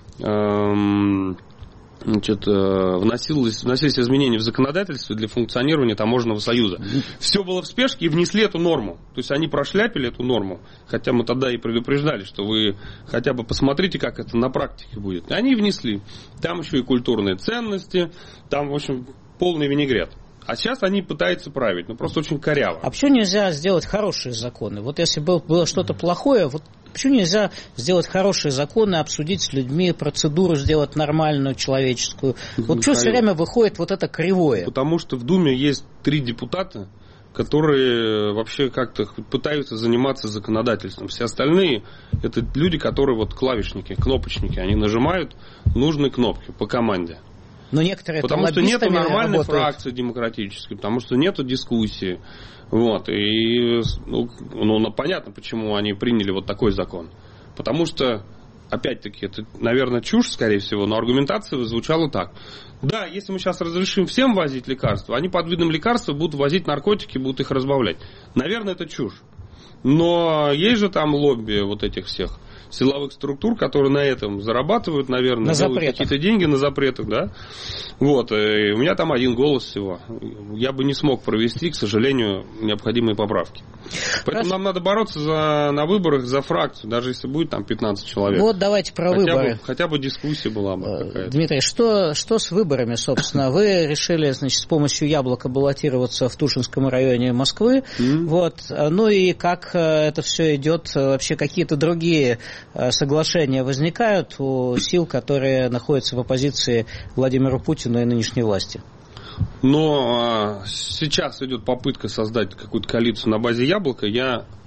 эм, значит, вносилось, вносились изменения в законодательстве для функционирования таможенного союза. Все было в спешке и внесли эту норму. То есть они прошляпили эту норму, хотя мы тогда и предупреждали, что вы хотя бы посмотрите, как это на практике будет. И они внесли. Там еще и культурные ценности, там, в общем, полный винегрет. А сейчас они пытаются править, но просто очень коряво. А почему нельзя сделать хорошие законы? Вот если было, было что-то плохое, вот почему нельзя сделать хорошие законы, обсудить с людьми, процедуру сделать нормальную, человеческую? Вот почему все время выходит вот это кривое? Потому что в Думе есть три депутата, которые вообще как-то пытаются заниматься законодательством. Все остальные – это люди, которые вот клавишники, кнопочники. Они нажимают нужные кнопки по команде. Но некоторые потому что нет нормальной работают. фракции демократической, потому что нет дискуссии. Вот. И ну, ну, понятно, почему они приняли вот такой закон. Потому что, опять-таки, это, наверное, чушь, скорее всего, но аргументация звучала так. Да, если мы сейчас разрешим всем возить лекарства, они под видом лекарства будут возить наркотики, будут их разбавлять. Наверное, это чушь. Но есть же там лобби вот этих всех силовых структур, которые на этом зарабатывают, наверное, на делают какие-то деньги на запретах, да. Вот, и у меня там один голос всего. Я бы не смог провести, к сожалению, необходимые поправки. Поэтому Хорошо. Нам надо бороться за, на выборах за фракцию, даже если будет там пятнадцать человек. Вот давайте про хотя выборы. Бы, хотя бы дискуссия была бы какая-то. Дмитрий, что, что с выборами, собственно? Вы решили, значит, с помощью яблока баллотироваться в Тушинском районе Москвы. Mm-hmm. Вот. Ну и как это все идет? Вообще какие-то другие соглашения возникают у сил, которые находятся в оппозиции Владимиру Путину и нынешней власти? Но а, сейчас идет попытка создать какую-то коалицию на базе яблока. Я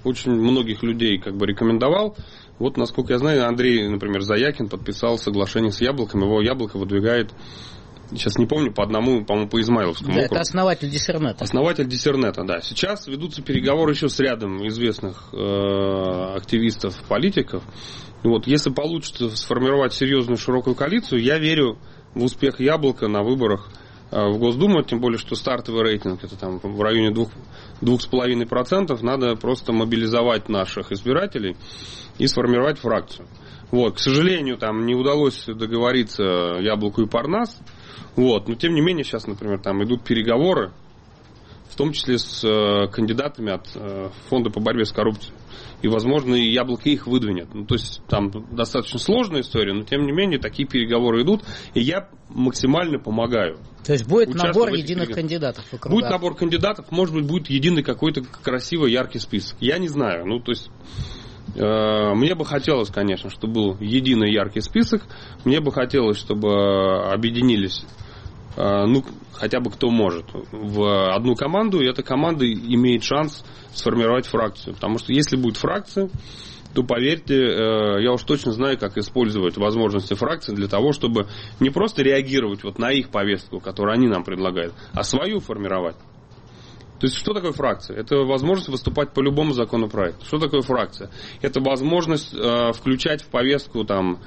очень многих людей как бы рекомендовал. Вот, насколько я знаю, Андрей, например, Заякин подписал соглашение с Яблоком. Его Яблоко выдвигает, сейчас не помню, по одному, по-моему, по Измайловскому да, округу. Это основатель Диссернета. Основатель Диссернета, да. Сейчас ведутся переговоры еще с рядом известных э, активистов, политиков. И вот, если получится сформировать серьезную широкую коалицию, я верю в успех Яблока на выборах в Госдуму, тем более, что стартовый рейтинг это там в районе двух с половиной процентов, надо просто мобилизовать наших избирателей и сформировать фракцию. Вот, к сожалению, там не удалось договориться Яблоку и Парнас, вот, но тем не менее сейчас, например, там идут переговоры, в том числе с э, кандидатами от э, Фонда по борьбе с коррупцией. И, возможно, и Яблоко их выдвинет. Ну, то есть, там достаточно сложная история, но, тем не менее, такие переговоры идут, и я максимально помогаю. То есть, будет набор единых кандидатов? Будет набор кандидатов, может быть, будет единый какой-то красивый, яркий список. Я не знаю. Ну, то есть, э, мне бы хотелось, конечно, чтобы был единый, яркий список. Мне бы хотелось, чтобы объединились ну, хотя бы кто может, в одну команду, и эта команда имеет шанс сформировать фракцию. Потому что если будет фракция, то, поверьте, я уж точно знаю, как использовать возможности фракции для того, чтобы не просто реагировать вот на их повестку, которую они нам предлагают, а свою формировать. То есть, что такое фракция? Это возможность выступать по любому законопроекту. Что такое фракция? Это возможность э, включать в повестку там,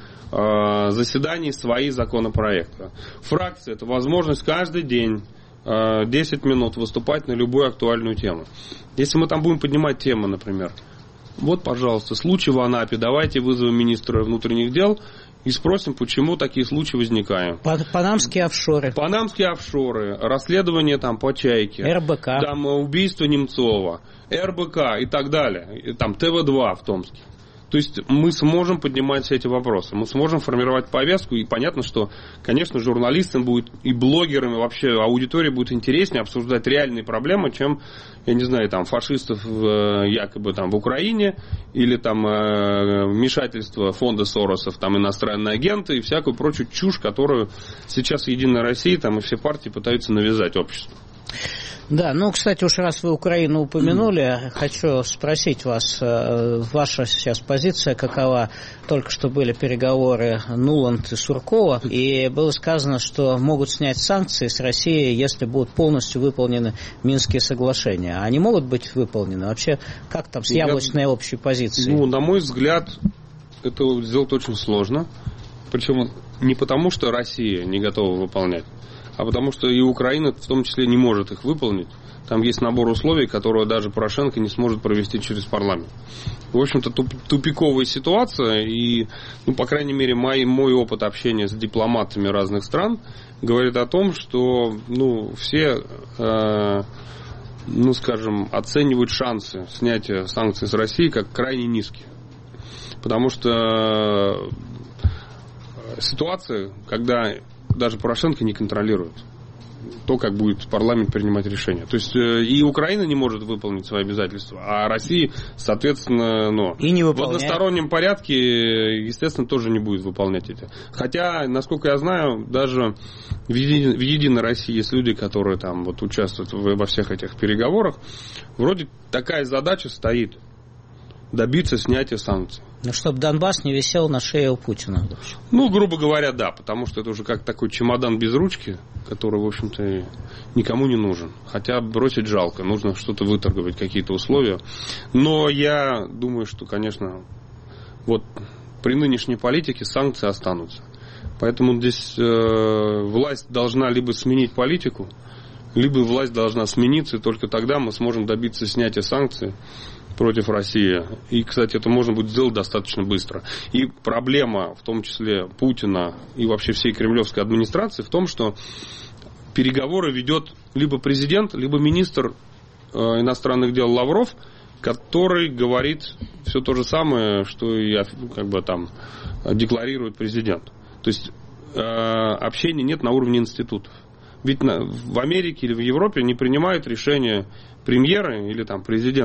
э, заседаний свои законопроекты. Фракция – это возможность каждый день э, десять минут выступать на любую актуальную тему. Если мы там будем поднимать темы, например, вот, пожалуйста, случай в Анапе, давайте вызовем министра внутренних дел и спросим, почему такие случаи возникают. Панамские офшоры. Панамские офшоры, расследование там по Чайке. эр бэ ка. Там убийство Немцова, эр бэ ка и так далее. Там тэ вэ два в Томске. То есть мы сможем поднимать все эти вопросы, мы сможем формировать повестку, и понятно, что, конечно, журналистам будет и блогерам, и вообще аудитории будет интереснее обсуждать реальные проблемы, чем, я не знаю, там, фашистов якобы там в Украине, или там вмешательство фонда Соросов, там, иностранные агенты и всякую прочую чушь, которую сейчас Единая Россия там, и все партии пытаются навязать обществу. Да, ну, кстати, уж раз вы Украину упомянули, mm-hmm. хочу спросить вас, ваша сейчас позиция какова? Только что были переговоры Нуланд и Суркова, и было сказано, что могут снять санкции с России, если будут полностью выполнены Минские соглашения. Они могут быть выполнены? Вообще, как там с яблочной Я, общей позицией? Ну, на мой взгляд, это сделать очень сложно. Причем не потому, что Россия не готова выполнять, а потому что и Украина в том числе не может их выполнить. Там есть набор условий, которые даже Порошенко не сможет провести через парламент. В общем-то, тупиковая ситуация, и, ну, по крайней мере, мой, мой опыт общения с дипломатами разных стран говорит о том, что, ну, все, э, ну, скажем, оценивают шансы снятия санкций с России как крайне низкие. Потому что ситуация, когда даже Порошенко не контролирует то, как будет парламент принимать решения. То есть и Украина не может выполнить свои обязательства, а Россия, соответственно, ну, и не в одностороннем порядке, естественно, тоже не будет выполнять эти. Хотя, насколько я знаю, даже в Единой, в Единой России есть люди, которые там вот участвуют во всех этих переговорах. Вроде такая задача стоит: добиться снятия санкций. Ну, чтобы Донбасс не висел на шее у Путина. Ну, грубо говоря, да, потому что это уже как такой чемодан без ручки, который, в общем-то, никому не нужен. Хотя бросить жалко, нужно что-то выторговать, какие-то условия. Но я думаю, что, конечно, вот при нынешней политике санкции останутся. Поэтому здесь э, власть должна либо сменить политику, либо власть должна смениться, и только тогда мы сможем добиться снятия санкций против России. И, кстати, это можно будет сделать достаточно быстро. И проблема, в том числе Путина и вообще всей кремлевской администрации, в том, что переговоры ведет либо президент, либо министр э, иностранных дел Лавров, который говорит все то же самое, что и как бы там декларирует президент. То есть э, общения нет на уровне институтов. Ведь на, в Америке или в Европе не принимают решения премьеры или там президенты.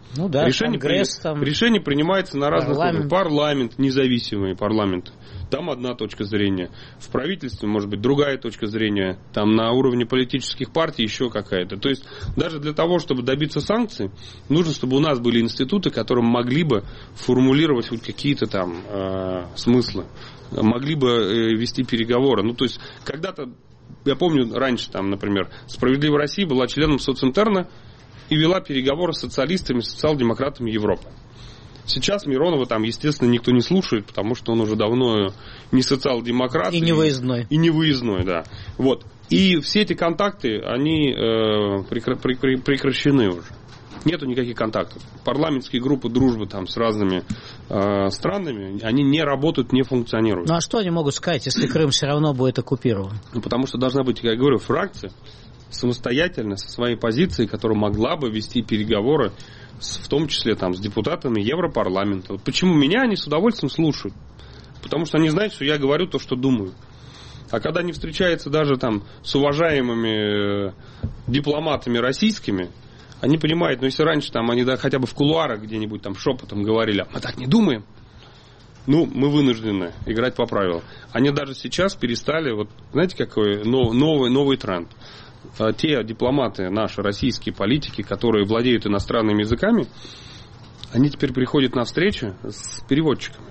Ну да, решение, Конгресс, при... там, решение принимается на разных парламент. уровнях. Парламент, независимый парламент. Там одна точка зрения. В правительстве может быть другая точка зрения. Там на уровне политических партий еще какая-то. То есть даже для того, чтобы добиться санкций, нужно, чтобы у нас были институты, которые могли бы формулировать хоть какие-то там э, смыслы. Могли бы э, вести переговоры. Ну, то есть когда-то, я помню, раньше, там, например, «Справедливая Россия» была членом Социнтерна и вела переговоры с социалистами, социал-демократами Европы. Сейчас Миронова там, естественно, никто не слушает, потому что он уже давно не социал-демократ. И не выездной. И не выездной, да. Вот. И все эти контакты, они э, прекра- прекра- прекращены уже. Нету никаких контактов. Парламентские группы дружбы там с разными э, странами, они не работают, не функционируют. Ну а что они могут сказать, если Крым все равно будет оккупирован? Ну, потому что должна быть, как я говорю, фракция самостоятельно, со своей позицией, которая могла бы вести переговоры, с, в том числе там, с депутатами Европарламента. Вот почему меня они с удовольствием слушают? Потому что они знают, что я говорю то, что думаю. А когда они встречаются даже там с уважаемыми э, дипломатами российскими, они понимают, ну если раньше там они да, хотя бы в кулуарах где-нибудь там шепотом говорили, мы так не думаем, ну, мы вынуждены играть по правилам. Они даже сейчас перестали, вот знаете, какой новый, новый тренд? Те дипломаты, наши российские политики, которые владеют иностранными языками, они теперь приходят на встречи с переводчиками.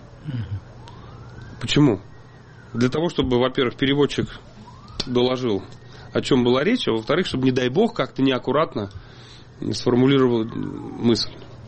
Почему? Для того, чтобы, во-первых, переводчик доложил, о чем была речь, а во-вторых, чтобы, не дай бог, как-то неаккуратно сформулировал мысль.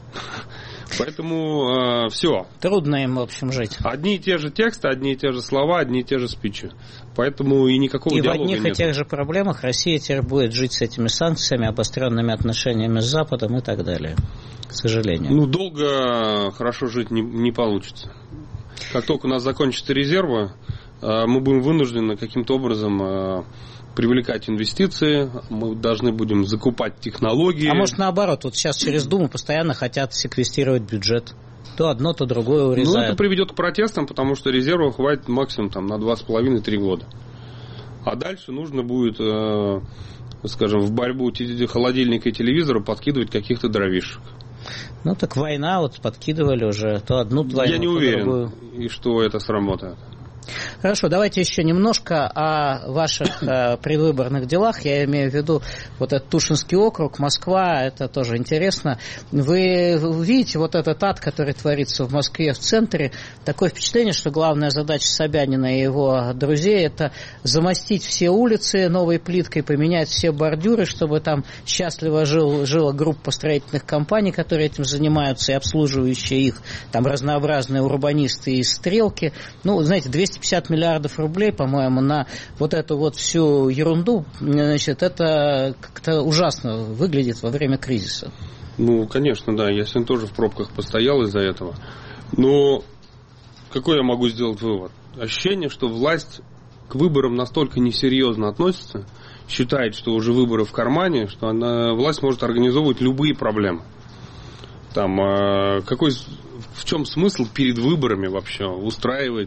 Поэтому э, все. Трудно им, в общем, жить. Одни и те же тексты, одни и те же слова, одни и те же спичи. Поэтому и никакого и диалога нет. И в одних и тех же проблемах Россия теперь будет жить с этими санкциями, обостренными отношениями с Западом и так далее. К сожалению. Ну, долго хорошо жить не, не получится. Как только у нас закончатся резервы, э, мы будем вынуждены каким-то образом... Э, привлекать инвестиции, мы должны будем закупать технологии. А может наоборот, вот сейчас через Думу постоянно хотят секвестировать бюджет. То одно, то другое урезают. Ну, это приведет к протестам, потому что резервов хватит максимум там, на два с половиной - три года. А дальше нужно будет, э, скажем, в борьбу холодильника и телевизора подкидывать каких-то дровишек. Ну, так война, вот подкидывали уже то одну войну, Я не то уверен, другую. И что это сработает. Хорошо, давайте еще немножко о ваших э, предвыборных делах. Я имею в виду вот этот Тушинский округ, Москва, это тоже интересно. Вы видите вот этот ад, который творится в Москве, в центре. Такое впечатление, что главная задача Собянина и его друзей – это замостить все улицы новой плиткой, поменять все бордюры, чтобы там счастливо жил, жила группа строительных компаний, которые этим занимаются, и обслуживающие их, там разнообразные урбанисты и стрелки. Ну, знаете, двести пятьдесят миллиардов рублей, по-моему, на вот эту вот всю ерунду, значит, это как-то ужасно выглядит во время кризиса. Ну, конечно, да, я сегодня тоже в пробках постоял из-за этого. Но какой я могу сделать вывод? Ощущение, что власть к выборам настолько несерьезно относится, считает, что уже выборы в кармане, что она, власть может организовывать любые проблемы. Там, э, какой, в чем смысл перед выборами вообще устраивать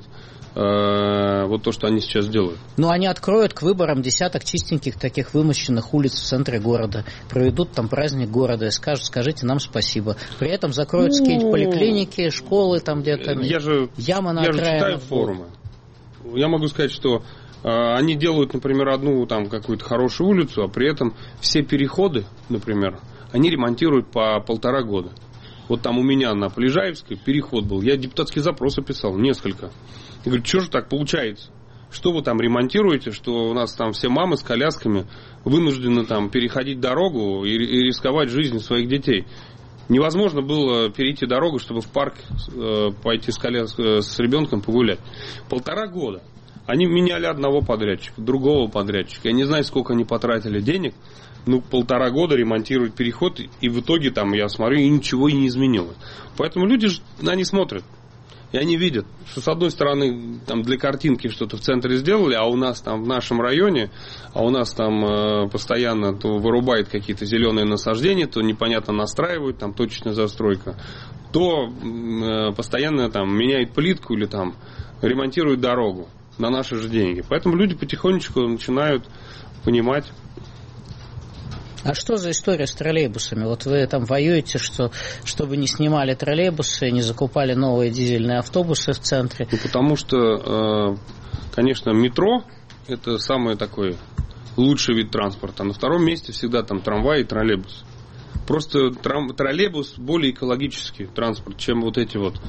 вот то, что они сейчас делают. Ну, они откроют к выборам десяток чистеньких таких вымощенных улиц в центре города, проведут там праздник города и скажут, скажите нам спасибо. При этом закроются ну, какие-нибудь поликлиники, школы там где-то, я же, ямы на я окраинах. Я же читаю форумы. Я могу сказать, что э, они делают, например, одну там какую-то хорошую улицу, а при этом все переходы, например, они ремонтируют по полтора года. Вот там у меня на Полежаевской переход был. Я депутатские запросы писал, несколько. Я говорю, что же так получается? Что вы там ремонтируете, что у нас там все мамы с колясками вынуждены там переходить дорогу и, и рисковать жизнью своих детей? Невозможно было перейти дорогу, чтобы в парк э, пойти с, коляс... с ребенком погулять. Полтора года. Они меняли одного подрядчика, другого подрядчика. Я не знаю, сколько они потратили денег. Ну, полтора года ремонтируют переход, и в итоге там, я смотрю, и ничего и не изменилось. Поэтому люди же на них смотрят. И они видят, что с одной стороны там для картинки что-то в центре сделали, а у нас там в нашем районе, а у нас там э, постоянно то вырубают какие-то зеленые насаждения, то непонятно настраивают, там точечная застройка, то э, постоянно там меняют плитку или там ремонтируют дорогу на наши же деньги. Поэтому люди потихонечку начинают понимать. А что за история с троллейбусами? Вот вы там воюете, что, чтобы не снимали троллейбусы, не закупали новые дизельные автобусы в центре. Ну, потому что, конечно, метро – это самый такой лучший вид транспорта. На втором месте всегда там трамвай и троллейбус. Просто трам, троллейбус более экологический транспорт, чем вот эти вот,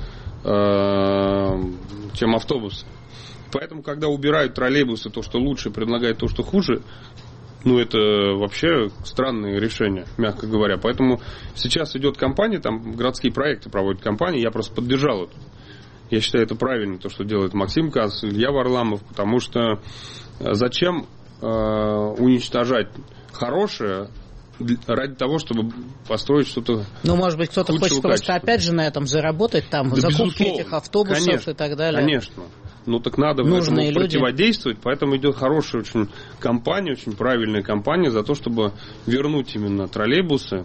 э, чем автобусы. Поэтому, когда убирают троллейбусы, то, что лучше, предлагают то, что хуже, ну, это вообще странное решение, мягко говоря. Поэтому сейчас идет кампания, там городские проекты проводят компании, я просто поддержал это. Я считаю, это правильно, то, что делает Максим Кац, Илья Варламов, потому что зачем э, уничтожать хорошее ради того, чтобы построить что-то. Ну, может быть, кто-то хочет просто качества. Опять же на этом заработать, там, да, закупки этих автобусов, конечно, и так далее. Конечно. Ну, так надо Нужные этому противодействовать, поэтому идет хорошая очень кампания, очень правильная кампания за то, чтобы вернуть именно троллейбусы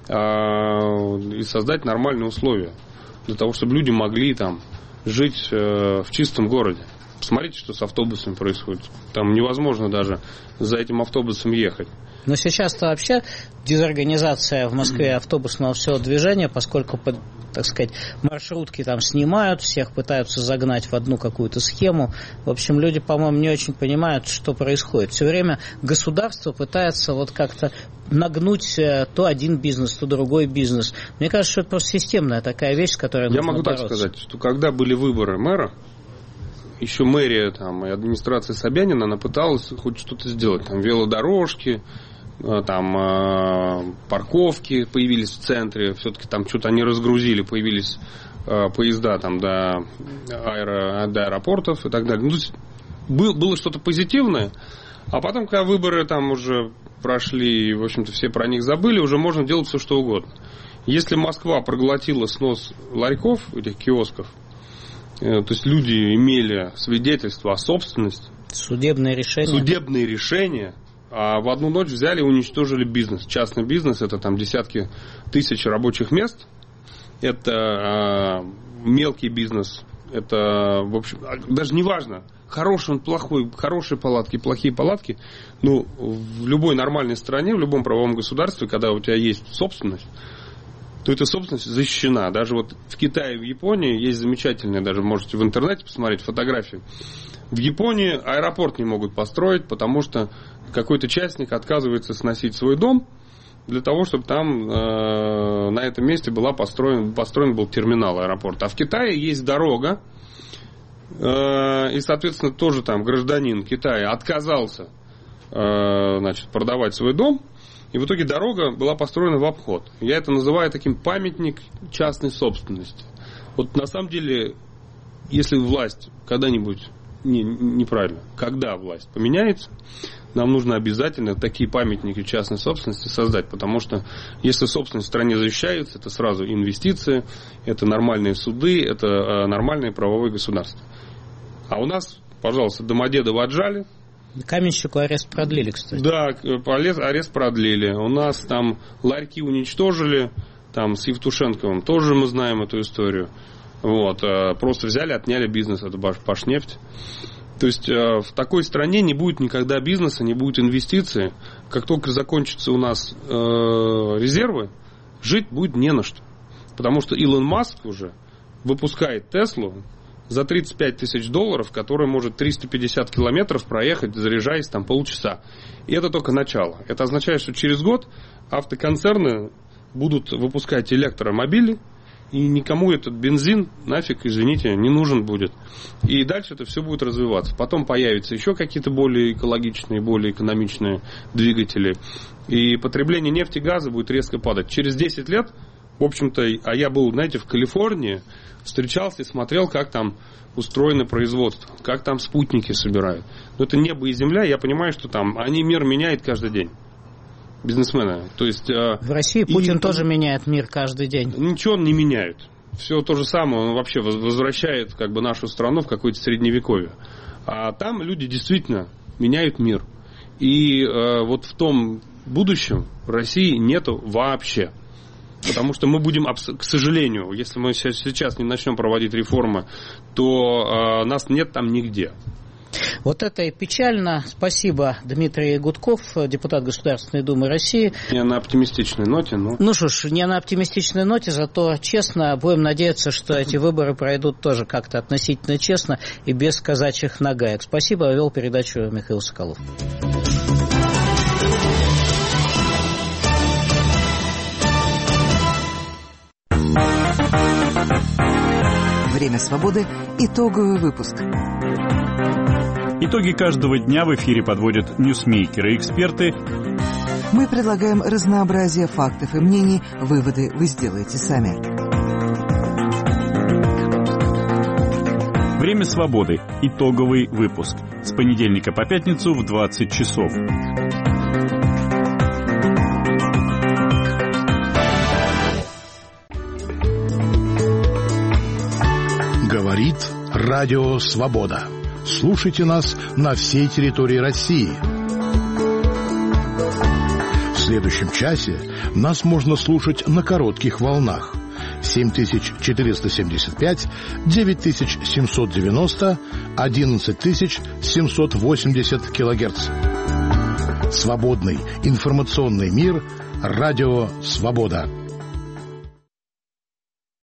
а, и создать нормальные условия для того, чтобы люди могли там жить э, в чистом городе. Посмотрите, что с автобусами происходит. Там невозможно даже за этим автобусом ехать. Но сейчас-то вообще дезорганизация в Москве автобусного всего движения, поскольку, так сказать, маршрутки там снимают, всех пытаются загнать в одну какую-то схему. В общем, люди, по-моему, не очень понимают, что происходит. Все время государство пытается вот как-то нагнуть то один бизнес, то другой бизнес. Мне кажется, что это просто системная такая вещь, с которой нужно бороться. Я могу так сказать, что когда были выборы мэра, еще мэрия там, и администрация Собянина, она пыталась хоть что-то сделать. Там велодорожки, там э, парковки появились в центре. Все-таки там что-то они разгрузили, появились э, поезда там, до, аэро, до аэропортов и так далее. Ну, то есть был, было что-то позитивное. А потом, когда выборы там уже прошли, и, в общем-то, все про них забыли, уже можно делать все, что угодно. Если Москва проглотила снос ларьков, этих киосков, то есть люди имели свидетельство о собственности. Судебные решения. Судебные решения. А в одну ночь взяли и уничтожили бизнес. Частный бизнес, это там десятки тысяч рабочих мест. Это э, мелкий бизнес. Это, в общем, даже не важно, хороший он, плохой, хорошие палатки, плохие палатки. Ну, в любой нормальной стране, в любом правовом государстве, когда у тебя есть собственность, то эта собственность защищена. Даже вот в Китае и в Японии есть замечательные, даже можете в интернете посмотреть фотографии. В Японии аэропорт не могут построить, потому что какой-то частник отказывается сносить свой дом для того, чтобы там э, на этом месте была построен, построен был терминал аэропорта. А в Китае есть дорога, э, и, соответственно, тоже там гражданин Китая отказался э, значит, продавать свой дом, и в итоге дорога была построена в обход. Я это называю таким памятник частной собственности. Вот на самом деле, если власть когда-нибудь, не, неправильно, когда власть поменяется, нам нужно обязательно такие памятники частной собственности создать, потому что если собственность в стране защищается, это сразу инвестиции, это нормальные суды, это нормальное правовое государство. А у нас, пожалуйста, Домодедово отжали. Каменщику арест продлили, кстати. Да, арест продлили. У нас там ларьки уничтожили, там с Евтушенковым тоже мы знаем эту историю. Вот, просто взяли, отняли бизнес, это Башнефть. То есть в такой стране не будет никогда бизнеса, не будет инвестиций. Как только закончатся у нас э, резервы, жить будет не на что. Потому что Илон Маск уже выпускает Теслу за тридцать пять тысяч долларов, которая может триста пятьдесят километров проехать, заряжаясь там полчаса. И это только начало. Это означает, что через год автоконцерны будут выпускать электромобили, и никому этот бензин, нафиг, извините, не нужен будет. И дальше это все будет развиваться. Потом появятся еще какие-то более экологичные, более экономичные двигатели. И потребление нефти и газа будет резко падать. Через десять лет, в общем-то, а я был, знаете, в Калифорнии, встречался и смотрел, как там устроено производство, как там спутники собирают. Но это небо и земля, я понимаю, что там они мир меняют каждый день. Бизнесмены. То есть, в России Путин и, тоже меняет мир каждый день. Ничего он не меняет. Все то же самое, он вообще возвращает как бы нашу страну в какое-то средневековье. А там люди действительно меняют мир. И э, вот в том будущем в России нету вообще. Потому что мы будем, к сожалению, если мы сейчас не начнем проводить реформы, то э, нас нет там нигде. Вот это и печально. Спасибо, Дмитрий Гудков, депутат Государственной Думы России. Не на оптимистичной ноте, но... Ну что ж, не на оптимистичной ноте, зато честно. Будем надеяться, что эти выборы пройдут тоже как-то относительно честно и без казачьих нагаек. Спасибо. Вел передачу Михаил Соколов. Время свободы. Итоговый выпуск. Итоги каждого дня в эфире подводят ньюсмейкеры и эксперты. Мы предлагаем разнообразие фактов и мнений. Выводы вы сделаете сами. Время свободы. Итоговый выпуск. С понедельника по пятницу в двадцать часов. Говорит Радио Свобода. Слушайте нас на всей территории России. В следующем часе нас можно слушать на коротких волнах. семь тысяч четыреста семьдесят пять, девять тысяч семьсот девяносто, одиннадцать тысяч семьсот восемьдесят килогерц. Свободный информационный мир. Радио Свобода.